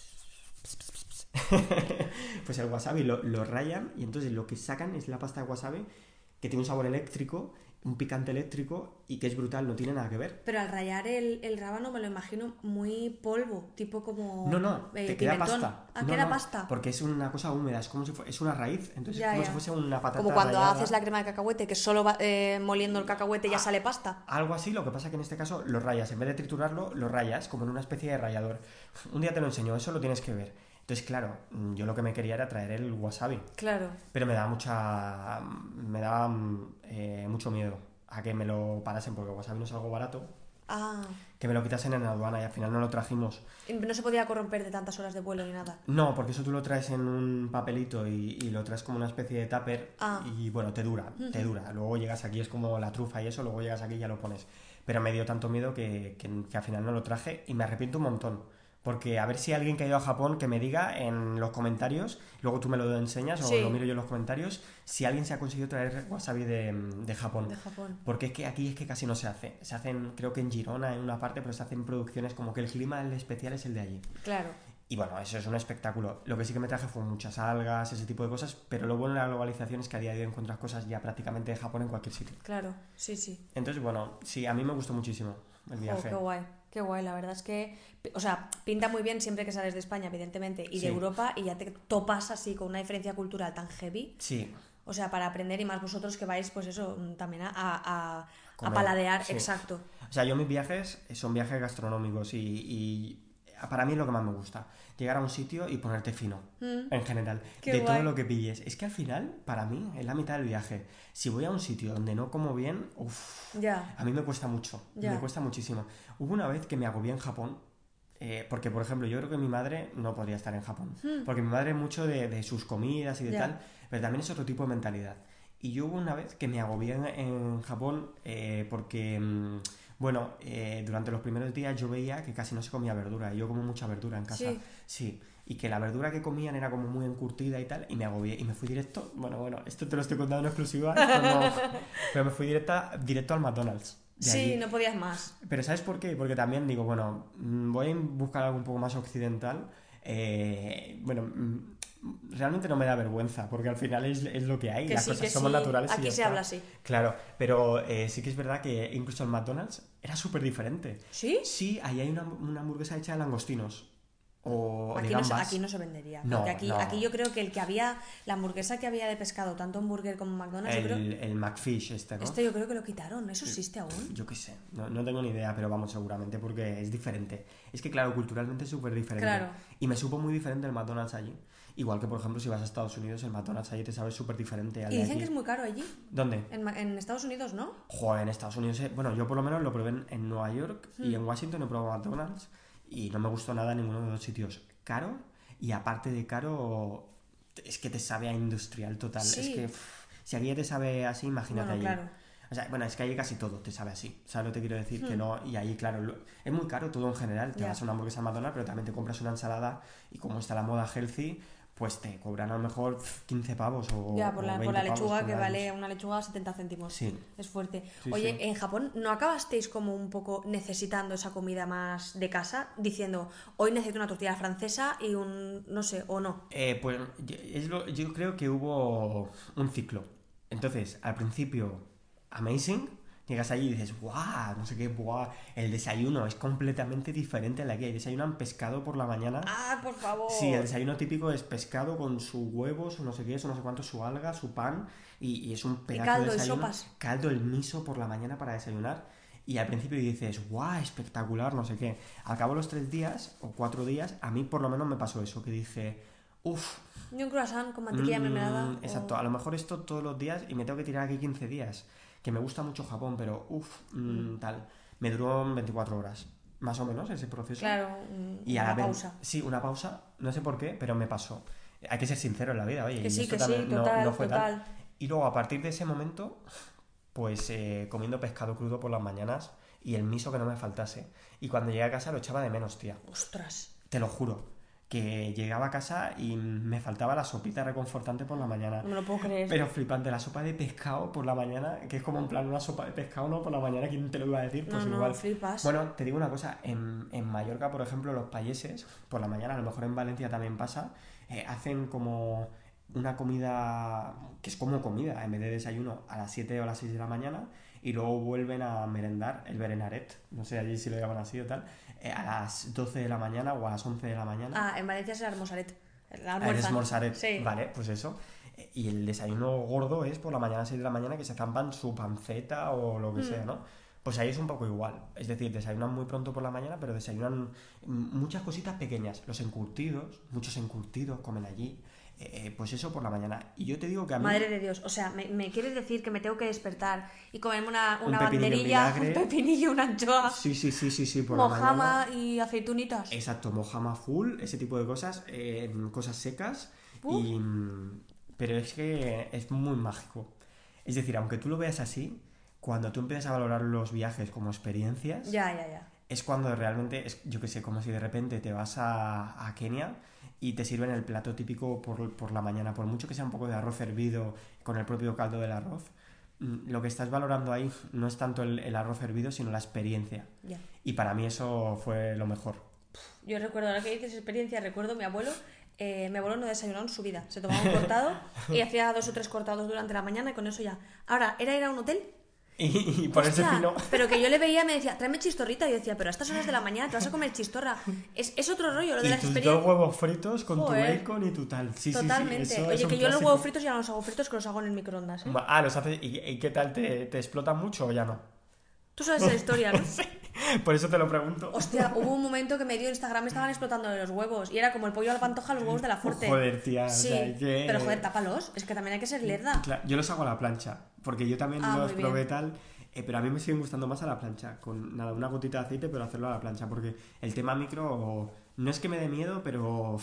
Pues el wasabi lo rayan, y entonces lo que sacan es la pasta de wasabi, que tiene un sabor eléctrico, un picante eléctrico, y que es brutal, no tiene nada que ver. Pero al rallar el rábano me lo imagino muy polvo, tipo como No, te queda pimentón. pasta. Ah, No, queda no, pasta. porque es una cosa húmeda, es como si es una raíz, entonces Ya, es como ya. si fuese una patata Como cuando rallada. haces la crema de cacahuete, que solo moliendo el cacahuete ya sale pasta. Algo así, lo que pasa que en este caso lo rayas, en vez de triturarlo, lo rayas como en una especie de rallador. Un día te lo enseño, eso lo tienes que ver. Entonces, claro, yo lo que me quería era traer el wasabi, Claro. pero me daba mucho miedo a que me lo parasen, porque el wasabi no es algo barato, Ah, que me lo quitasen en la aduana y al final no lo trajimos. y no se podía corromper de tantas horas de vuelo ni nada. No, porque eso tú lo traes en un papelito y lo traes como una especie de tupper Ah. y bueno, te dura. Luego llegas aquí, es como la trufa y eso, luego llegas aquí y ya lo pones. Pero me dio tanto miedo que al final no lo traje y me arrepiento un montón. Porque a ver si alguien que ha ido a Japón que me diga en los comentarios, luego tú me lo enseñas o Sí. lo miro yo en los comentarios, si alguien se ha conseguido traer wasabi de Japón. De Japón. Porque es que aquí es que casi no se hace. Se hacen, creo que en Girona, en una parte, pero se hacen producciones como que el clima especial es el de allí. Claro. Y bueno, eso es un espectáculo. Lo que sí que me traje fue muchas algas, ese tipo de cosas, pero lo bueno de la globalización es que a día de hoy encuentras cosas ya prácticamente de Japón en cualquier sitio. Claro, sí, sí. Entonces, bueno, sí, a mí me gustó muchísimo el Oh, viaje. qué guay, la verdad es que, o sea, pinta muy bien siempre que sales de España, evidentemente, y Sí. de Europa, y ya te topas así con una diferencia cultural tan heavy, Sí, o sea, para aprender, y más vosotros que vais, pues eso, también a Comer, paladear, sí. exacto. o sea, yo mis viajes son viajes gastronómicos y para mí es lo que más me gusta. Llegar a un sitio y ponerte fino, en general, Qué de guay. todo lo que pilles. Es que al final, para mí, es la mitad del viaje. Si voy a un sitio donde no como bien, uff, Ya. a mí me cuesta mucho, Ya. me cuesta muchísimo. Hubo una vez que me agobié en Japón, porque, por ejemplo, yo creo que mi madre no podría estar en Japón, porque mi madre es mucho de sus comidas y de Ya. tal, pero también es otro tipo de mentalidad. Y yo hubo una vez que me agobié en Japón porque, bueno, durante los primeros días yo veía que casi no se comía verdura, y yo como mucha verdura en casa. Sí. Sí, y que la verdura que comían era como muy encurtida y tal, y me agobié, y me fui directo, bueno, esto te lo estoy contando en exclusiva, esto no, pero me fui directo al McDonald's. De Sí, allí. no podías más. Pero ¿sabes por qué? Porque también digo, bueno, voy a buscar algo un poco más occidental. Realmente no me da vergüenza, porque al final es lo que hay, Que las sí, cosas que somos sí. naturales y Aquí ya se está. habla así. Claro, pero sí que es verdad que incluso el McDonald's era súper diferente. ¿Sí? Sí, ahí hay una hamburguesa hecha de langostinos o de Aquí no, gambas. aquí no se vendería. No, Porque no. aquí yo creo que la hamburguesa que había de pescado, tanto hamburger como McDonald's, yo creo, El McFish ¿no? este yo creo que lo quitaron. ¿Eso existe aún? Yo qué sé, no tengo ni idea, pero vamos, seguramente porque es diferente. Es que, claro, culturalmente es súper diferente. Claro. Y me supo muy diferente el McDonald's allí. Igual que, por ejemplo, si vas a Estados Unidos, el McDonald's allí te sabe súper diferente al Y de dicen aquí. que es muy caro allí. ¿Dónde? En Estados Unidos, ¿no? Joder, en Estados Unidos... Bueno, yo por lo menos lo probé en Nueva York y en Washington he probado McDonald's y no me gustó nada en ninguno de los dos sitios. Caro, y aparte de caro, es que te sabe a industrial total. Sí. Es que si aquí ya te sabe así, imagínate Bueno, allí. claro. O sea, bueno, es que allí casi todo te sabe así. ¿Sabes lo que te quiero decir? Que no, y ahí, claro, es muy caro todo en general. Te Ya. vas a una hamburguesa McDonald's, pero también te compras una ensalada y como está la moda healthy, pues te cobran a lo mejor 15 pavos o Ya, por o la 20 lechuga, pavos, que por vale años. una lechuga 70 céntimos. Sí. Es fuerte. Sí, Oye, sí. en Japón, ¿no acabasteis como un poco necesitando esa comida más de casa? Diciendo, hoy necesito una tortilla francesa y un... no sé, o no. Pues yo creo que hubo un ciclo. Entonces, al principio, amazing. Llegas allí y dices, ¡guau! No sé qué, ¡guau! El desayuno es completamente diferente al de aquí. Hay desayunan pescado por la mañana. ¡Ah, por favor! Sí, el desayuno típico es pescado con su huevo, su no sé qué, su no sé cuánto, su alga, su pan. Y es un pedazo caldo de y desayuno. sopas. Caldo, el miso por la mañana para desayunar. Y al principio dices, ¡guau! Espectacular, no sé qué. Al cabo de los 3 días o 4 días, a mí por lo menos me pasó eso, que dije, ¡uf! Y un croissant con mantequilla mermelada. Exacto, a lo mejor esto todos los días y me tengo que tirar aquí 15 días. Que me gusta mucho Japón, pero tal. Me duró 24 horas, más o menos, ese proceso. Claro, Y a una la vez, pausa. sí, una pausa, no sé por qué, pero me pasó. Hay que ser sincero en la vida, oye. Que y sí, esto que sí, también total, no fue total. tal. Y luego, a partir de ese momento, pues comiendo pescado crudo por las mañanas y el miso que no me faltase. Y cuando llegué a casa lo echaba de menos, tía. ¡Ostras! Te lo juro. que llegaba a casa y me faltaba la sopita reconfortante por la mañana. No me lo puedo creer. Pero flipante, la sopa de pescado por la mañana, que es como en plan una sopa de pescado, ¿no? Por la mañana, ¿quién te lo iba a decir? Pues no, igual. flipas. Bueno, te digo una cosa, en Mallorca, por ejemplo, los payeses, por la mañana, a lo mejor en Valencia también pasa, hacen como una comida, que es como comida, en vez de desayuno, a las 7 o a las 6 de la mañana, y luego vuelven a merendar el berenaret, no sé allí si lo llaman así o tal, a las 12 de la mañana o a las 11 de la mañana. Ah, en Valencia es el almosaret. El almorzaret, sí. Vale, pues eso. Y el desayuno gordo es por la mañana, a 6 de la mañana, que se zampan su panceta o lo que sea, ¿no? Pues ahí es un poco igual. Es decir, desayunan muy pronto por la mañana, pero desayunan muchas cositas pequeñas. Los encurtidos, muchos encurtidos comen allí. Pues eso por la mañana. Y yo te digo que a mí... Madre de Dios, o sea, ¿me quieres decir que me tengo que despertar y comerme una un banderilla, un pepinillo, una anchoa, sí, por la mañana. mojama y aceitunitas? Exacto, mojama full, ese tipo de cosas, cosas secas. Pero es que es muy mágico. Es decir, aunque tú lo veas así, cuando tú empiezas a valorar los viajes como experiencias... Ya. Es cuando realmente, yo qué sé, como si de repente te vas a Kenia y te sirven el plato típico por la mañana, por mucho que sea un poco de arroz hervido con el propio caldo del arroz, lo que estás valorando ahí no es tanto el arroz hervido, sino la experiencia. Ya. Y para mí eso fue lo mejor. Yo recuerdo, ahora que dices experiencia, recuerdo mi abuelo no desayunaba en su vida, se tomaba un cortado y hacía 2 o 3 cortados durante la mañana y con eso ya. Ahora, era ir a un hotel... Y por ese fino... Pero que yo le veía y me decía, tráeme chistorrita. Y yo decía, pero a estas horas de la mañana te vas a comer chistorra. Es otro rollo lo de las experiencias. Y tus 2 huevos fritos con tu bacon y tu tal. Sí, totalmente. Sí, eso oye, es que un yo los clásico. huevos fritos ya no los hago fritos, que los hago en el microondas, ¿eh? Los haces... ¿Y qué tal? ¿Te explotan mucho o ya no? Tú sabes esa historia, ¿no? Sí, por eso te lo pregunto. Hostia, hubo un momento que me dio Instagram, me estaban explotando de los huevos. Y era como el pollo a la pantoja, los huevos de la Forte. Joder, tía. Sí, o sea, que... pero joder, tápalos. Es que también hay que ser lerda. Claro, yo los hago a la plancha, porque yo también los muy probé bien. tal... pero a mí me siguen gustando más a la plancha, con nada, una gotita de aceite, pero hacerlo a la plancha, porque el tema micro no es que me dé miedo, pero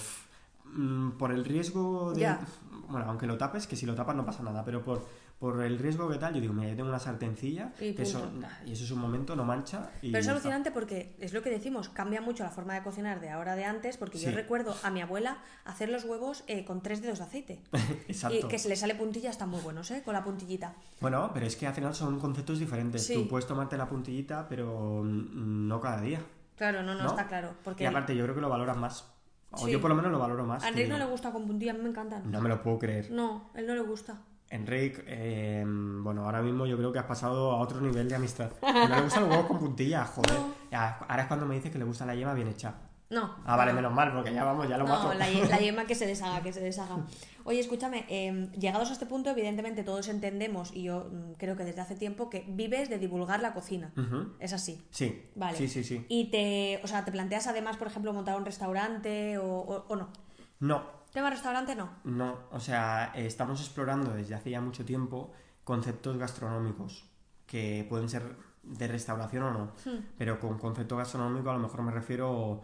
por el riesgo de... Ya. Bueno, aunque lo tapes, que si lo tapas no pasa nada, pero por el riesgo que tal, yo digo, mira, yo tengo una sartencilla, Y que eso, punto. y eso es un momento, no mancha, y Pero es ya alucinante porque es lo que decimos, cambia mucho la forma de cocinar de ahora de antes, porque yo Sí. recuerdo a mi abuela hacer los huevos con 3 dedos de aceite. está. Y Exacto. que se le sale puntilla, están muy buenos, con la puntillita. Bueno, pero es que al final son conceptos diferentes. Sí. Tú puedes tomarte la puntillita, pero no cada día. Claro, no, ¿No? está claro. Porque Y aparte yo creo que lo valoras más. O Sí. yo por lo menos lo valoro más. a Enrique no le gusta con puntilla, a mí me encantan. No me lo puedo creer. No, él no le gusta. Enrique, bueno, ahora mismo yo creo que has pasado a otro nivel de amistad. No le gustan los huevos con puntilla, joder. No. Ahora es cuando me dice que le gusta la yema bien hecha. No. Ah, vale, no. menos mal, porque ya vamos, ya lo mato. No, la yema que se deshaga, que se deshaga. Oye, escúchame, llegados a este punto, evidentemente todos entendemos, y yo creo que desde hace tiempo, que vives de divulgar la cocina. Ujú. ¿Es así? Sí, Vale. sí. Y te planteas además, por ejemplo, montar un restaurante o no. No, ¿Tema restaurante no? no, o sea, estamos explorando desde hace ya mucho tiempo conceptos gastronómicos que pueden ser de restauración o no, pero con concepto gastronómico a lo mejor me refiero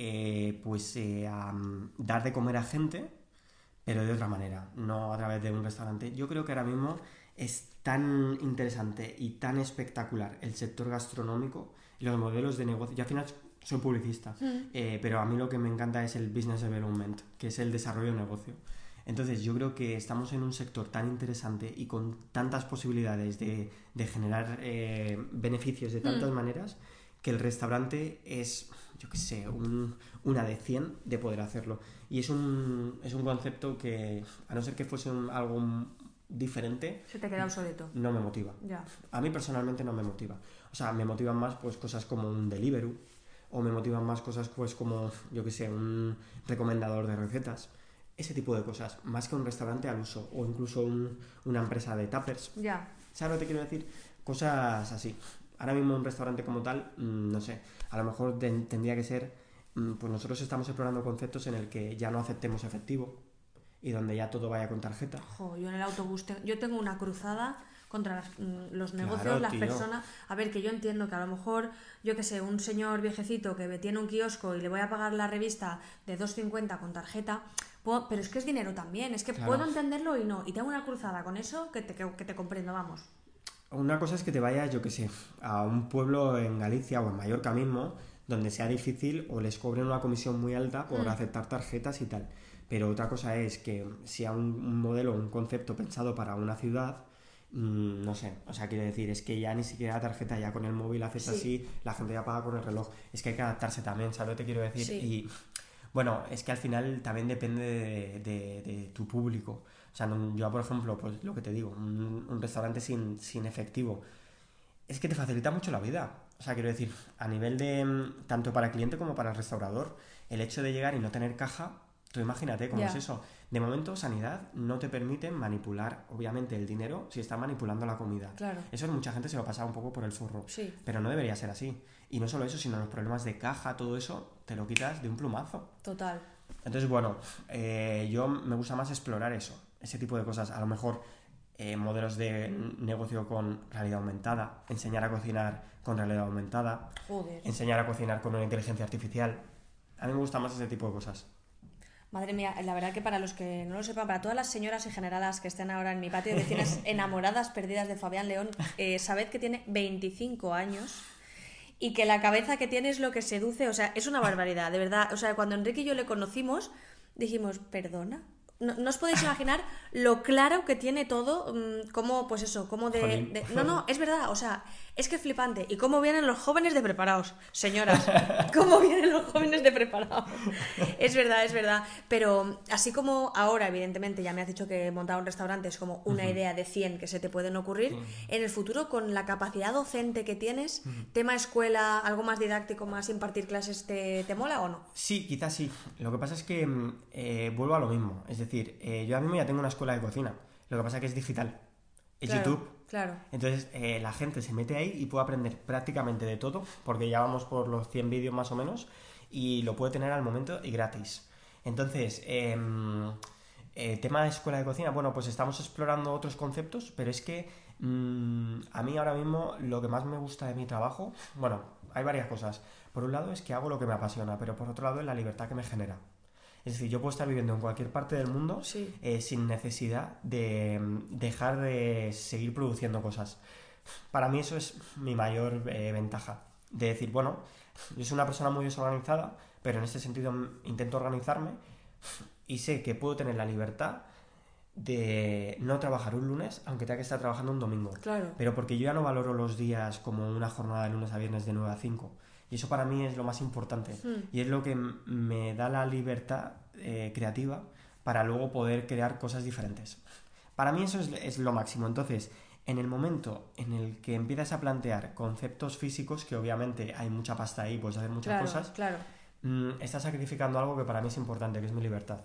a dar de comer a gente, pero de otra manera, no a través de un restaurante. Yo creo que ahora mismo es tan interesante y tan espectacular el sector gastronómico y los modelos de negocio. Yo al final soy publicista, pero a mí lo que me encanta es el business development, que es el desarrollo de negocio. Entonces yo creo que estamos en un sector tan interesante y con tantas posibilidades de generar beneficios de tantas maneras, que el restaurante es, yo qué sé, una de 100 de poder hacerlo. Y es un concepto que, a no ser que fuese algo diferente, Se te queda obsoleto. no me motiva. Ya. A mí personalmente no me motiva. O sea, me motivan más pues cosas como un Deliveroo, o me motivan más cosas pues como, yo qué sé, un recomendador de recetas. Ese tipo de cosas, más que un restaurante al uso, o incluso una empresa de tuppers. Ya. ¿Sabes lo que te quiero decir? Cosas así. Ahora mismo un restaurante como tal, no sé, a lo mejor tendría que ser, pues nosotros estamos explorando conceptos en el que ya no aceptemos efectivo y donde ya todo vaya con tarjeta. Yo en el autobús yo tengo una cruzada contra los negocios, Claro, las tío. personas. A ver, que yo entiendo que a lo mejor, yo que sé, un señor viejecito que tiene un kiosco y le voy a pagar la revista de 2,50 con tarjeta, pero es que es dinero también, es que Claro. puedo entenderlo y no. Y tengo una cruzada con eso que te comprendo, vamos. Una cosa es que te vayas, yo qué sé, a un pueblo en Galicia o en Mallorca mismo, donde sea difícil o les cobren una comisión muy alta por aceptar tarjetas y tal. Pero otra cosa es que sea un modelo, un concepto pensado para una ciudad, no sé, o sea, quiero decir, es que ya ni siquiera la tarjeta, ya con el móvil haces así, la gente ya paga con el reloj, es que hay que adaptarse también, ¿sabes lo que te quiero decir? Sí. Y bueno, es que al final también depende de tu público. O sea, yo, por ejemplo, pues lo que te digo, un restaurante sin efectivo, es que te facilita mucho la vida. O sea, quiero decir, a nivel de tanto para el cliente como para el restaurador, el hecho de llegar y no tener caja, tú imagínate cómo es eso. De momento, Sanidad no te permite manipular, obviamente, el dinero si está manipulando la comida. Claro. Eso mucha gente se lo pasa un poco por el forro. Sí. Pero no debería ser así. Y no solo eso, sino los problemas de caja, todo eso, te lo quitas de un plumazo. Total. Entonces, bueno, yo me gusta más explorar eso, ese tipo de cosas. A lo mejor modelos de negocio con realidad aumentada, enseñar a cocinar con realidad aumentada, Joder. enseñar a cocinar con una inteligencia artificial. A mí me gusta más ese tipo de cosas. Madre mía, la verdad que para los que no lo sepan, para todas las señoras y generalas que estén ahora en mi patio de vecinas enamoradas, perdidas de Fabián León, sabed que tiene 25 años y que la cabeza que tiene es lo que seduce, o sea, es una barbaridad, de verdad. O sea, cuando Enrique y yo le conocimos, dijimos, ¿perdona? No os podéis imaginar lo claro que tiene todo, como, pues eso, como de... No, es verdad, o sea, es que es flipante. Y cómo vienen los jóvenes de preparados, señoras, cómo vienen los jóvenes de preparados. Es verdad, pero así como ahora, evidentemente, ya me has dicho que montar un restaurante es como una idea de 100 que se te pueden ocurrir, en el futuro, con la capacidad docente que tienes, tema escuela, algo más didáctico, más impartir clases, ¿te mola o no? Sí, quizás sí. Lo que pasa es que vuelvo a lo mismo. Es decir, yo ahora mismo ya tengo una escuela de cocina. Lo que pasa es que es digital. Es Claro, YouTube. Claro. Entonces la gente se mete ahí y puede aprender prácticamente de todo, porque ya vamos por los 100 vídeos más o menos, y lo puede tener al momento y gratis. Entonces, tema de escuela de cocina, bueno, pues estamos explorando otros conceptos, pero es que a mí ahora mismo lo que más me gusta de mi trabajo, bueno, hay varias cosas. Por un lado es que hago lo que me apasiona, pero por otro lado es la libertad que me genera. Es decir, yo puedo estar viviendo en cualquier parte del mundo sin necesidad de dejar de seguir produciendo cosas. Para mí eso es mi mayor ventaja. De decir, bueno, yo soy una persona muy desorganizada, pero en este sentido intento organizarme y sé que puedo tener la libertad de no trabajar un lunes, aunque tenga que estar trabajando un domingo. Claro. Pero porque yo ya no valoro los días como una jornada de lunes a viernes de 9 a 5. Y eso para mí es lo más importante. Y es lo que me da la libertad creativa para luego poder crear cosas diferentes. Para mí eso es lo máximo. Entonces, en el momento en el que empiezas a plantear conceptos físicos, que obviamente hay mucha pasta ahí, puedes hacer muchas cosas, estás sacrificando algo que para mí es importante, que es mi libertad.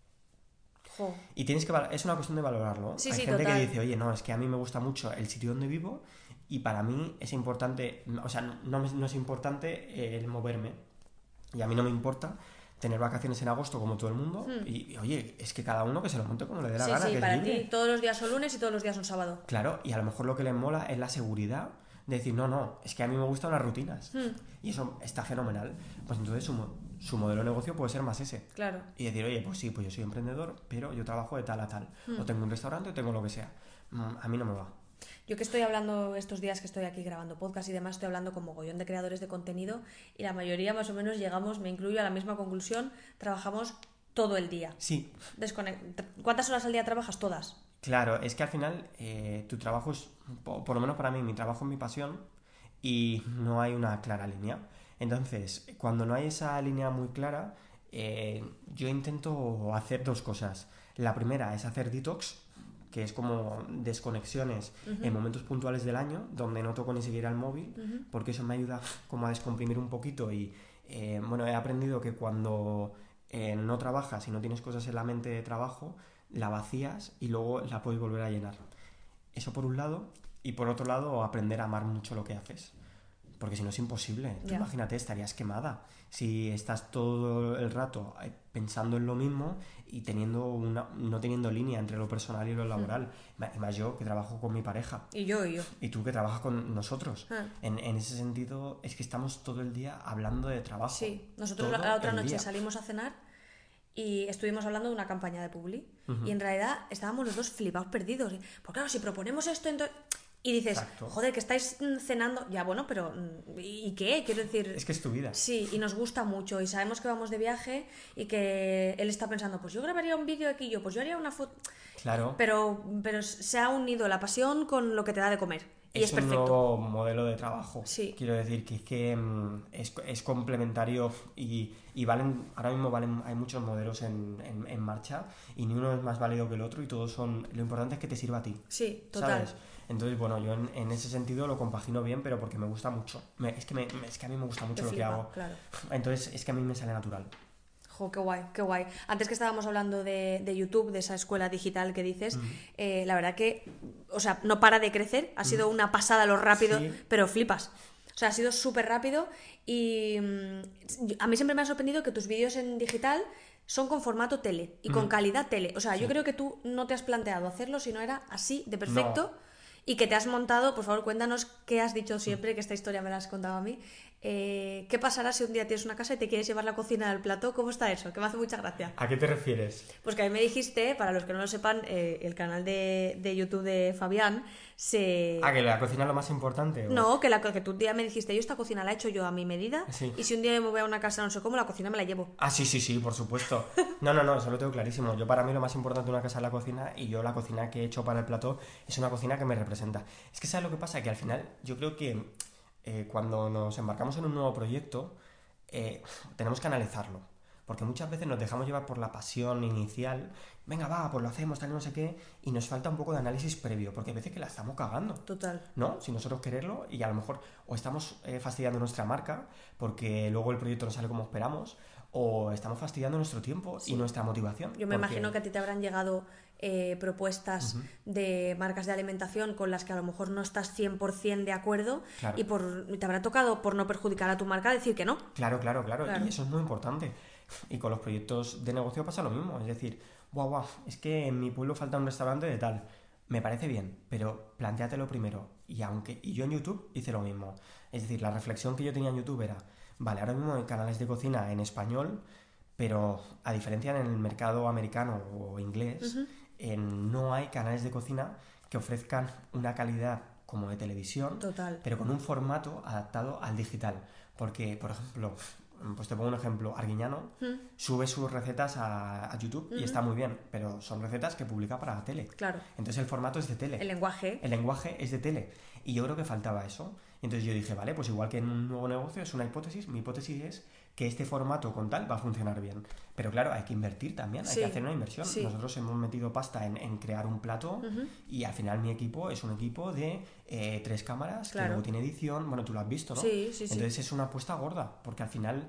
Jo. Y es una cuestión de valorarlo. Sí, hay sí, gente total. que dice, oye, no, es que a mí me gusta mucho el sitio donde vivo y para mí es importante, o sea, no es importante el moverme. Y a mí no me importa tener vacaciones en agosto como todo el mundo y oye, es que cada uno que se lo monte como le dé la gana, Sí, que para es libre. ti todos los días son lunes y todos los días son sábado. Claro, y a lo mejor lo que les mola es la seguridad de decir, no, es que a mí me gustan las rutinas. Y eso está fenomenal. Pues entonces su modelo de negocio puede ser más ese. Claro. Y decir, oye, pues sí, pues yo soy emprendedor, pero yo trabajo de tal a tal. O tengo un restaurante o tengo lo que sea. A mí no me va. Yo que estoy hablando estos días que estoy aquí grabando podcast y demás, estoy hablando con mogollón de creadores de contenido y la mayoría más o menos llegamos, me incluyo, a la misma conclusión, trabajamos todo el día. Sí. ¿Cuántas horas al día trabajas? Todas. Claro, es que al final tu trabajo es, por lo menos para mí, mi trabajo es mi pasión y no hay una clara línea. Entonces, cuando no hay esa línea muy clara, yo intento hacer dos cosas. La primera es hacer detox, que es como desconexiones en momentos puntuales del año, donde no toco ni siquiera el móvil, porque eso me ayuda como a descomprimir un poquito y, bueno, he aprendido que cuando no trabajas y no tienes cosas en la mente de trabajo, la vacías y luego la puedes volver a llenar. Eso por un lado, y por otro lado, aprender a amar mucho lo que haces. Porque si no es imposible. Tú imagínate, estarías quemada. Si estás todo el rato pensando en lo mismo y no teniendo línea entre lo personal y lo laboral. Y más yo, que trabajo con mi pareja. Y yo. Y tú, que trabajas con nosotros. En ese sentido, es que estamos todo el día hablando de trabajo. Sí, nosotros la otra noche salimos a cenar y estuvimos hablando de una campaña de Publi. Y en realidad estábamos los dos flipados perdidos. Pues claro, si proponemos esto, entonces... Y dices, Exacto. joder, que estáis cenando. Ya, bueno, pero ¿y qué? Quiero decir... Es que es tu vida. Sí, y nos gusta mucho. Y sabemos que vamos de viaje y que él está pensando, pues yo grabaría un vídeo aquí, pues yo haría una foto... Claro. Pero se ha unido la pasión con lo que te da de comer. Y es un perfecto. nuevo modelo de trabajo. Sí. Quiero decir que es complementario y valen, ahora mismo hay muchos modelos en marcha y ni uno es más válido que el otro y todos son... Lo importante es que te sirva a ti. Sí, total. ¿Sabes? Entonces, bueno, yo en ese sentido lo compagino bien, pero porque me gusta mucho. Es que a mí me gusta mucho Te lo que flipa, hago. claro. Entonces, es que a mí me sale natural. Jo, qué guay, qué guay. Antes que estábamos hablando de YouTube, de esa escuela digital que dices, la verdad que, o sea, no para de crecer, ha sido una pasada lo rápido, Sí. pero flipas. O sea, ha sido súper rápido y a mí siempre me ha sorprendido que tus vídeos en digital son con formato tele y con calidad tele. O sea, yo creo que tú no te has planteado hacerlo, sino era así, de perfecto. No. Y que te has montado, por favor, cuéntanos qué has dicho siempre, que esta historia me la has contado a mí. ¿Qué pasará si un día tienes una casa y te quieres llevar la cocina al plató? ¿Cómo está eso? Que me hace mucha gracia. ¿A qué te refieres? Pues que a mí me dijiste, para los que no lo sepan, el canal de YouTube de Fabián se... ¿A que la cocina es lo más importante? ¿O? No, que tú un día me dijiste, yo esta cocina la he hecho yo a mi medida Sí. y si un día me voy a una casa no sé cómo, la cocina me la llevo. Ah, sí, por supuesto. No, eso lo tengo clarísimo. Yo para mí lo más importante de una casa es la cocina y yo la cocina que he hecho para el plató es una cocina que me representa. Es que ¿sabes lo que pasa? Que al final yo creo que cuando nos embarcamos en un nuevo proyecto tenemos que analizarlo. Porque muchas veces nos dejamos llevar por la pasión inicial, venga, va, pues lo hacemos, tal y no sé qué, y nos falta un poco de análisis previo, porque hay veces que la estamos cagando. Total. ¿No? Sin nosotros quererlo, y a lo mejor o estamos fastidiando nuestra marca, porque luego el proyecto no sale como esperamos, o estamos fastidiando nuestro tiempo y nuestra motivación. Yo me imagino que a ti te habrán llegado propuestas de marcas de alimentación con las que a lo mejor no estás 100% de acuerdo. Claro. Y te habrá tocado, por no perjudicar a tu marca, decir que no. Claro. Y eso es muy importante. Y con los proyectos de negocio pasa lo mismo. Es decir, guau, es que en mi pueblo falta un restaurante de tal. Me parece bien, pero plantéatelo primero. Y yo en YouTube hice lo mismo. Es decir, la reflexión que yo tenía en YouTube era, vale, ahora mismo hay canales de cocina en español, pero a diferencia en el mercado americano o inglés, no hay canales de cocina que ofrezcan una calidad como de televisión, Total. pero con un formato adaptado al digital. Porque, por ejemplo, pues te pongo un ejemplo, Arguiñano sube sus recetas a YouTube y está muy bien, pero son recetas que publica para la tele. Claro. Entonces el formato es de tele. El lenguaje. El lenguaje es de tele. Y yo creo que faltaba eso. Entonces yo dije, vale, pues igual que en un nuevo negocio es una hipótesis, mi hipótesis es que este formato con tal va a funcionar bien. Pero claro, hay que invertir también, hay que hacer una inversión. Sí. Nosotros hemos metido pasta en crear un plato y al final mi equipo es un equipo de 3 cámaras, que luego tiene edición, bueno, tú lo has visto, ¿no? Sí. Entonces es una apuesta gorda, porque al final,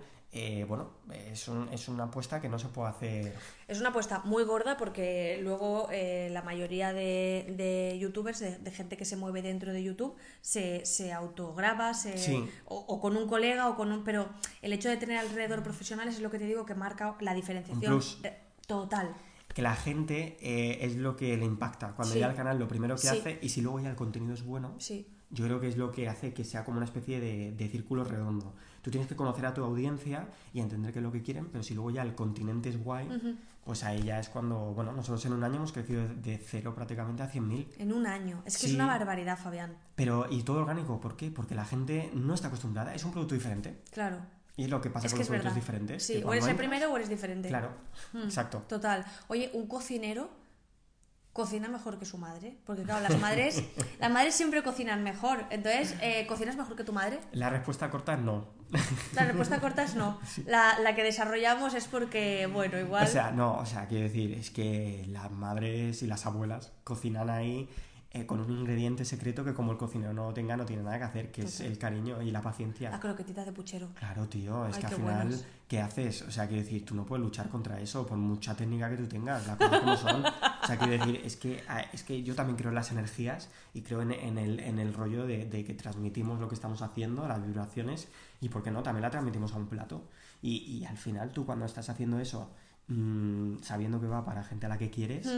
es una apuesta que no se puede hacer... Es una apuesta muy gorda porque luego la mayoría de youtubers, de gente que se mueve dentro de YouTube, se autograba, o con un colega o con un... Pero el hecho de tener alrededor profesionales es lo que te digo que marca la diferenciación. Un plus. Total. Que la gente es lo que le impacta. Cuando llega al canal, lo primero que hace, y si luego ya el contenido es bueno, yo creo que es lo que hace que sea como una especie de círculo redondo. Tú tienes que conocer a tu audiencia y entender qué es lo que quieren, pero si luego ya el continente es guay, pues ahí ya es cuando... Bueno, nosotros en un año hemos crecido de 0 prácticamente a 100.000. En un año. Es que es una barbaridad, Fabián. Pero, y todo orgánico, ¿por qué? Porque la gente no está acostumbrada, es un producto diferente. Claro. Y es lo que pasa con los productos diferentes. Sí, o eres el primero o eres diferente. Claro, exacto. Total. Oye, un cocinero cocina mejor que su madre. Porque claro, las madres siempre cocinan mejor. Entonces, ¿cocinas mejor que tu madre? La respuesta corta, no. La respuesta corta es no. La que desarrollamos es porque, bueno, igual... Quiero decir, es que las madres y las abuelas cocinan ahí con un ingrediente secreto que como el cocinero no lo tenga, no tiene nada que hacer, que es el cariño y la paciencia. La croquetita de puchero. Claro, tío, es que al final, buenas. ¿qué haces? O sea, quiero decir, tú no puedes luchar contra eso, por mucha técnica que tú tengas, las cosas como son. O sea, quiero decir, es que yo también creo en las energías y creo en el rollo de que transmitimos lo que estamos haciendo, las vibraciones, y por qué no, también la transmitimos a un plato. Y al final tú cuando estás haciendo eso, sabiendo que va para gente a la que quieres...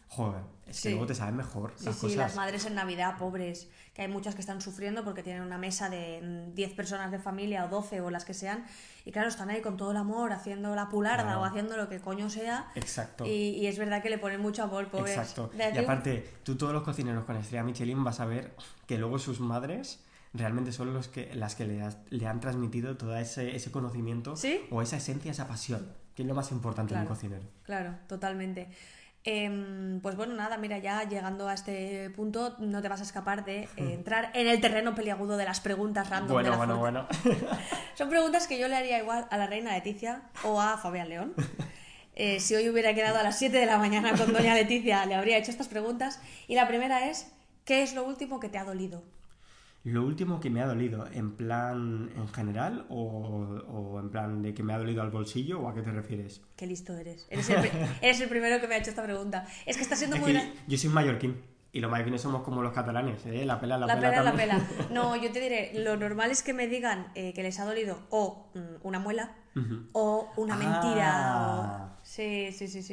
Joder, es que Sí. luego te saben mejor Sí, las sí, cosas. las madres en Navidad, pobres, que hay muchas que están sufriendo porque tienen una mesa de 10 personas de familia o 12 o las que sean, y claro, están ahí con todo el amor haciendo la pularda Claro. o haciendo lo que coño sea, Exacto. y es verdad que le ponen mucho amor, pobres. Exacto. De aquí Y aparte, tú todos los cocineros con estrella Michelin vas a ver que luego sus madres realmente son las que le han transmitido todo ese conocimiento ¿Sí? o esa esencia, esa pasión, que es lo más importante en un Claro. cocinero. Claro, totalmente. Pues bueno, nada, mira, ya llegando a este punto no te vas a escapar de entrar en el terreno peliagudo de las preguntas random de la Forte. Bueno. Son preguntas que yo le haría igual a la reina Leticia o a Fabián León. Si hoy hubiera quedado a las 7 de la mañana con doña Leticia, le habría hecho estas preguntas. Y la primera es, ¿qué es lo último que te ha dolido? Lo último que me ha dolido, ¿en plan en general o en plan de que me ha dolido al bolsillo o a qué te refieres? Qué listo eres. Eres el primero que me ha hecho esta pregunta. Es que está siendo Es muy... que yo soy mallorquín y los mallorquines somos como los catalanes, ¿eh? La pela La también. pela. No, yo te diré, lo normal es que me digan que les ha dolido o una muela o una mentira. Sí.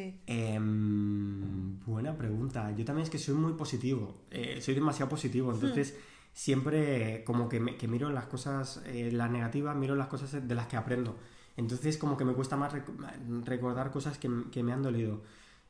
Buena pregunta. Yo también es que soy muy positivo. Soy demasiado positivo. Entonces, siempre como que miro las cosas, las negativas, miro las cosas de las que aprendo. Entonces, como que me cuesta más recordar cosas que me han dolido.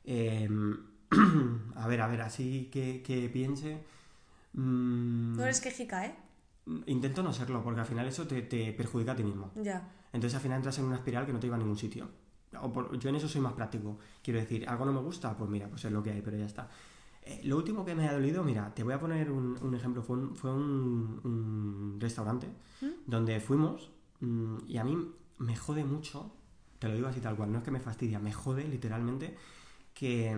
A ver, así que piense. No eres quejica, ¿eh? Intento no serlo, porque al final eso te perjudica a ti mismo. Ya. Entonces al final entras en una espiral que no te lleva a ningún sitio. Yo en eso soy más práctico. Quiero decir, algo no me gusta, pues mira, pues es lo que hay, pero ya está. Lo último que me ha dolido, mira, te voy a poner un ejemplo. Fue un restaurante donde fuimos y a mí me jode mucho, te lo digo así tal cual, no es que me fastidia, me jode literalmente que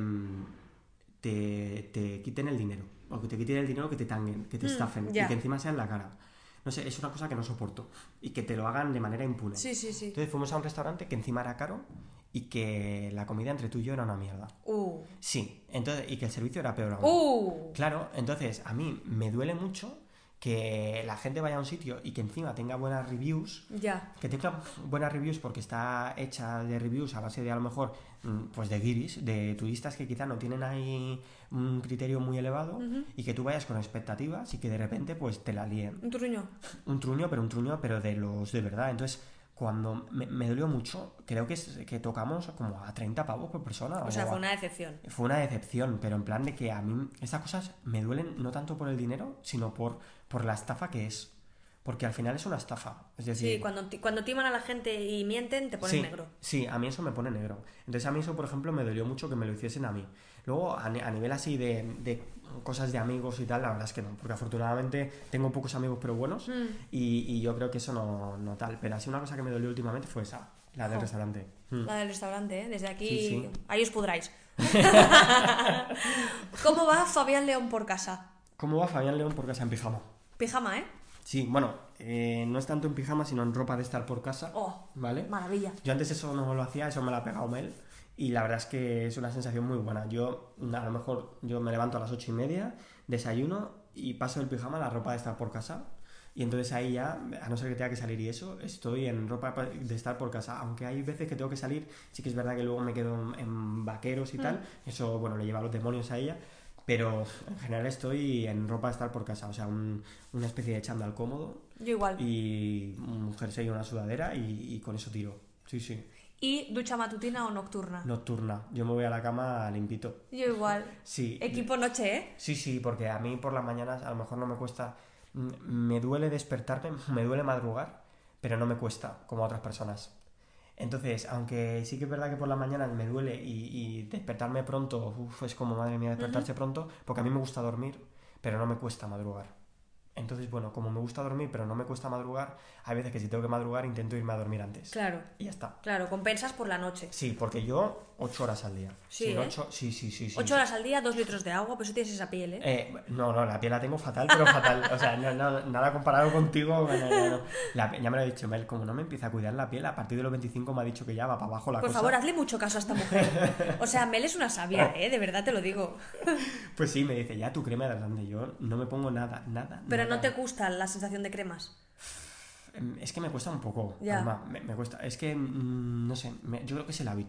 te quiten el dinero. O que te quiten el dinero, que te tanguen, que te estafen ya. y que encima sea en la cara. No sé, es una cosa que no soporto. Y que te lo hagan de manera impune. Sí. Entonces fuimos a un restaurante que encima era caro y que la comida entre tú y yo era una mierda. Sí, entonces, y que el servicio era peor aún. Claro, entonces a mí me duele mucho que la gente vaya a un sitio y que encima tenga buenas reviews. Ya. Que tenga buenas reviews porque está hecha de reviews a base de a lo mejor pues de guiris, de turistas que quizá no tienen ahí un criterio muy elevado y que tú vayas con expectativas y que de repente pues te la líen. Un truño. Un truño, pero de los de verdad. Entonces, cuando me dolió mucho, creo que tocamos como a 30 pavos por persona. O sea, fue una decepción. Fue una decepción, pero en plan de que a mí estas cosas me duelen no tanto por el dinero, sino por la estafa que es. Porque al final es una estafa. Es decir, Sí, cuando timan a la gente y mienten, te ponen negro. Sí, a mí eso me pone negro. Entonces a mí eso, por ejemplo, me dolió mucho que me lo hiciesen a mí. Luego, a nivel así de cosas de amigos y tal, la verdad es que no. Porque afortunadamente tengo pocos amigos pero buenos y yo creo que eso no tal. Pero así una cosa que me dolió últimamente fue esa, la del restaurante. La del restaurante, ¿eh? Desde aquí, Sí. ahí os pudráis. ¿Cómo va Fabián León por casa? ¿Cómo va Fabián León por casa en pijama? Pijama, ¿eh? Sí, bueno, no es tanto en pijama, sino en ropa de estar por casa. Oh, ¿Vale? maravilla. Yo antes eso no lo hacía, eso me lo ha pegado Mel. Y la verdad es que es una sensación muy buena. Yo, a lo mejor, yo me levanto a las 8:30, desayuno y paso del pijama a la ropa de estar por casa. Y entonces ahí ya, a no ser que tenga que salir y eso, estoy en ropa de estar por casa. Aunque hay veces que tengo que salir, sí que es verdad que luego me quedo en vaqueros y tal. Eso, bueno, le lleva a los demonios a ella. Pero en general estoy en ropa de estar por casa. O sea, una especie de chándal cómodo. Yo igual. Y un jersey y una sudadera y con eso tiro. Sí. ¿Y ducha matutina o nocturna? Nocturna. Yo me voy a la cama limpito. Yo igual. Sí. Equipo noche, ¿eh? Sí, porque a mí por las mañanas a lo mejor no me cuesta... Me duele despertarme, me duele madrugar, pero no me cuesta, como a otras personas. Entonces, aunque sí que es verdad que por las mañanas me duele y despertarme pronto, es como, madre mía, despertarse pronto, porque a mí me gusta dormir, pero no me cuesta madrugar. Entonces, bueno, como me gusta dormir, pero no me cuesta madrugar, hay veces que si tengo que madrugar intento irme a dormir antes. Claro. Y ya está. Claro, compensas por la noche. Sí, porque yo 8 horas al día. Sí, Sin ¿eh? 8, sí. 8 horas al día, 2 litros de agua, pues eso tienes esa piel, ¿eh? No, la piel la tengo fatal, pero fatal. O sea, nada comparado contigo. No. Ya me lo he dicho, Mel, como no me empieza a cuidar la piel, a partir de los 25 me ha dicho que ya va para abajo la Por cosa. favor, hazle mucho caso a esta mujer. O sea, Mel es una sabia, ¿eh? De verdad te lo digo. Pues sí, me dice, ya tu crema hidratante. Yo no me pongo nada. Pero nada. no te gusta la sensación de cremas. Es que me cuesta un poco, Ya. Alma, me cuesta. Es que, no sé, yo creo que es el hábito.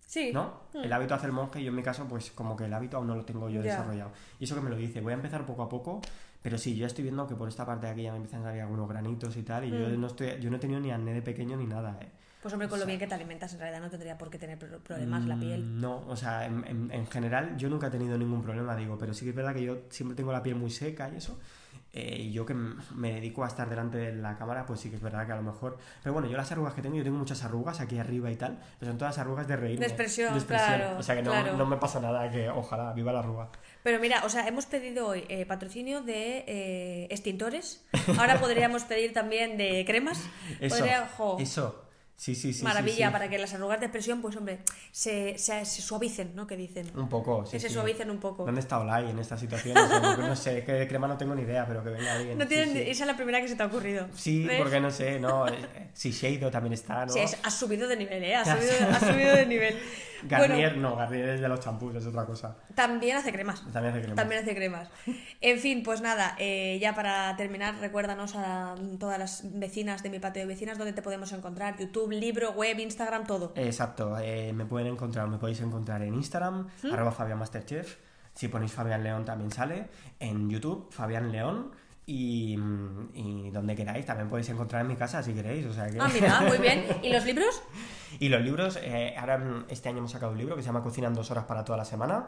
Sí. ¿No? El hábito hace el monje y yo en mi caso, pues como que el hábito aún no lo tengo yo desarrollado. Y eso que me lo dice, voy a empezar poco a poco, pero sí, yo estoy viendo que por esta parte de aquí ya me empiezan a salir algunos granitos y tal, y yo no he tenido ni acné de pequeño ni nada, Pues hombre, con lo bien que te alimentas, en realidad no tendría por qué tener problemas la piel. No, o sea, en general yo nunca he tenido ningún problema, digo, pero sí que es verdad que yo siempre tengo la piel muy seca y eso. Y yo que me dedico a estar delante de la cámara, pues sí que es verdad que a lo mejor... Pero bueno, yo las arrugas que tengo, yo tengo muchas arrugas aquí arriba y tal, pero son todas arrugas de reírme. De expresión, claro. O sea que no me pasa nada, que ojalá, viva la arruga. Pero mira, o sea, hemos pedido hoy patrocinio de extintores. Ahora podríamos pedir también de cremas. Eso. Sí. Maravilla, sí. para que las arrugas de expresión, pues hombre, se suavicen, ¿no? Que dicen. Un poco, sí. Que se suavicen un poco. ¿Dónde está Olay en esta situación? O sea, no sé, que de crema no tengo ni idea, pero que venga alguien. No tienes esa es la primera que se te ha ocurrido. Sí, ¿ves? Porque no sé, no. Shiseido también está, ¿no? Sí, has subido de nivel, ¿eh? Has subido de nivel. Garnier, bueno, no, Garnier es de los champús, es otra cosa. También hace cremas. También hace cremas. En fin, pues nada, ya para terminar, recuérdanos a todas las vecinas de Mi Patio de Vecinas dónde te podemos encontrar: YouTube, libro, web, Instagram, todo. Exacto, me podéis encontrar en Instagram, @FabianMasterchef. Si ponéis Fabián León también sale. En YouTube, Fabián León. Y donde queráis, también podéis encontrar en mi casa si queréis, o sea que... Mira, muy bien. ¿Y los libros? Y los libros, ahora este año hemos sacado un libro que se llama Cocina en 2 horas para toda la semana,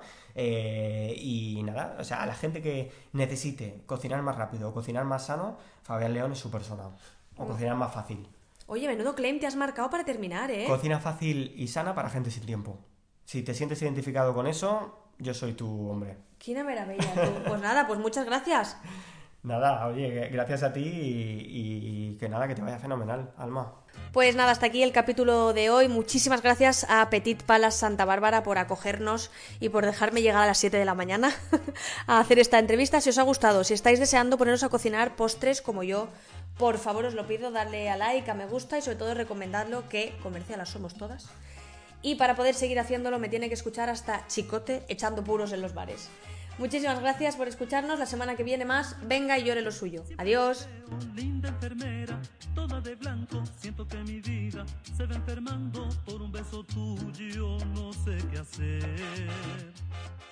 y nada, o sea, a la gente que necesite cocinar más rápido o cocinar más sano, Fabián León es su persona, o cocinar más fácil. Oye, menudo claim te has marcado para terminar, ¿eh? Cocina fácil y sana para gente sin tiempo. Si te sientes identificado con eso, yo soy tu hombre. ¡Qué maravilla, tú! Pues nada, pues muchas gracias. Nada, oye, gracias a ti y que nada, que te vaya fenomenal, Alma. Pues nada, hasta aquí el capítulo de hoy. Muchísimas gracias a Petit Palace Santa Bárbara por acogernos y por dejarme llegar a las 7 de la mañana a hacer esta entrevista. Si os ha gustado, si estáis deseando poneros a cocinar postres como yo, por favor os lo pido, darle a like, a me gusta y sobre todo recomendadlo, que comercialas somos todas. Y para poder seguir haciéndolo me tiene que escuchar hasta Chicote echando puros en los bares. Muchísimas gracias por escucharnos. La semana que viene más. Venga y llore lo suyo. Adiós. Linda enfermera, toda de blanco. Siento que mi vida se va enfermando. Por un beso tuyo no sé qué hacer.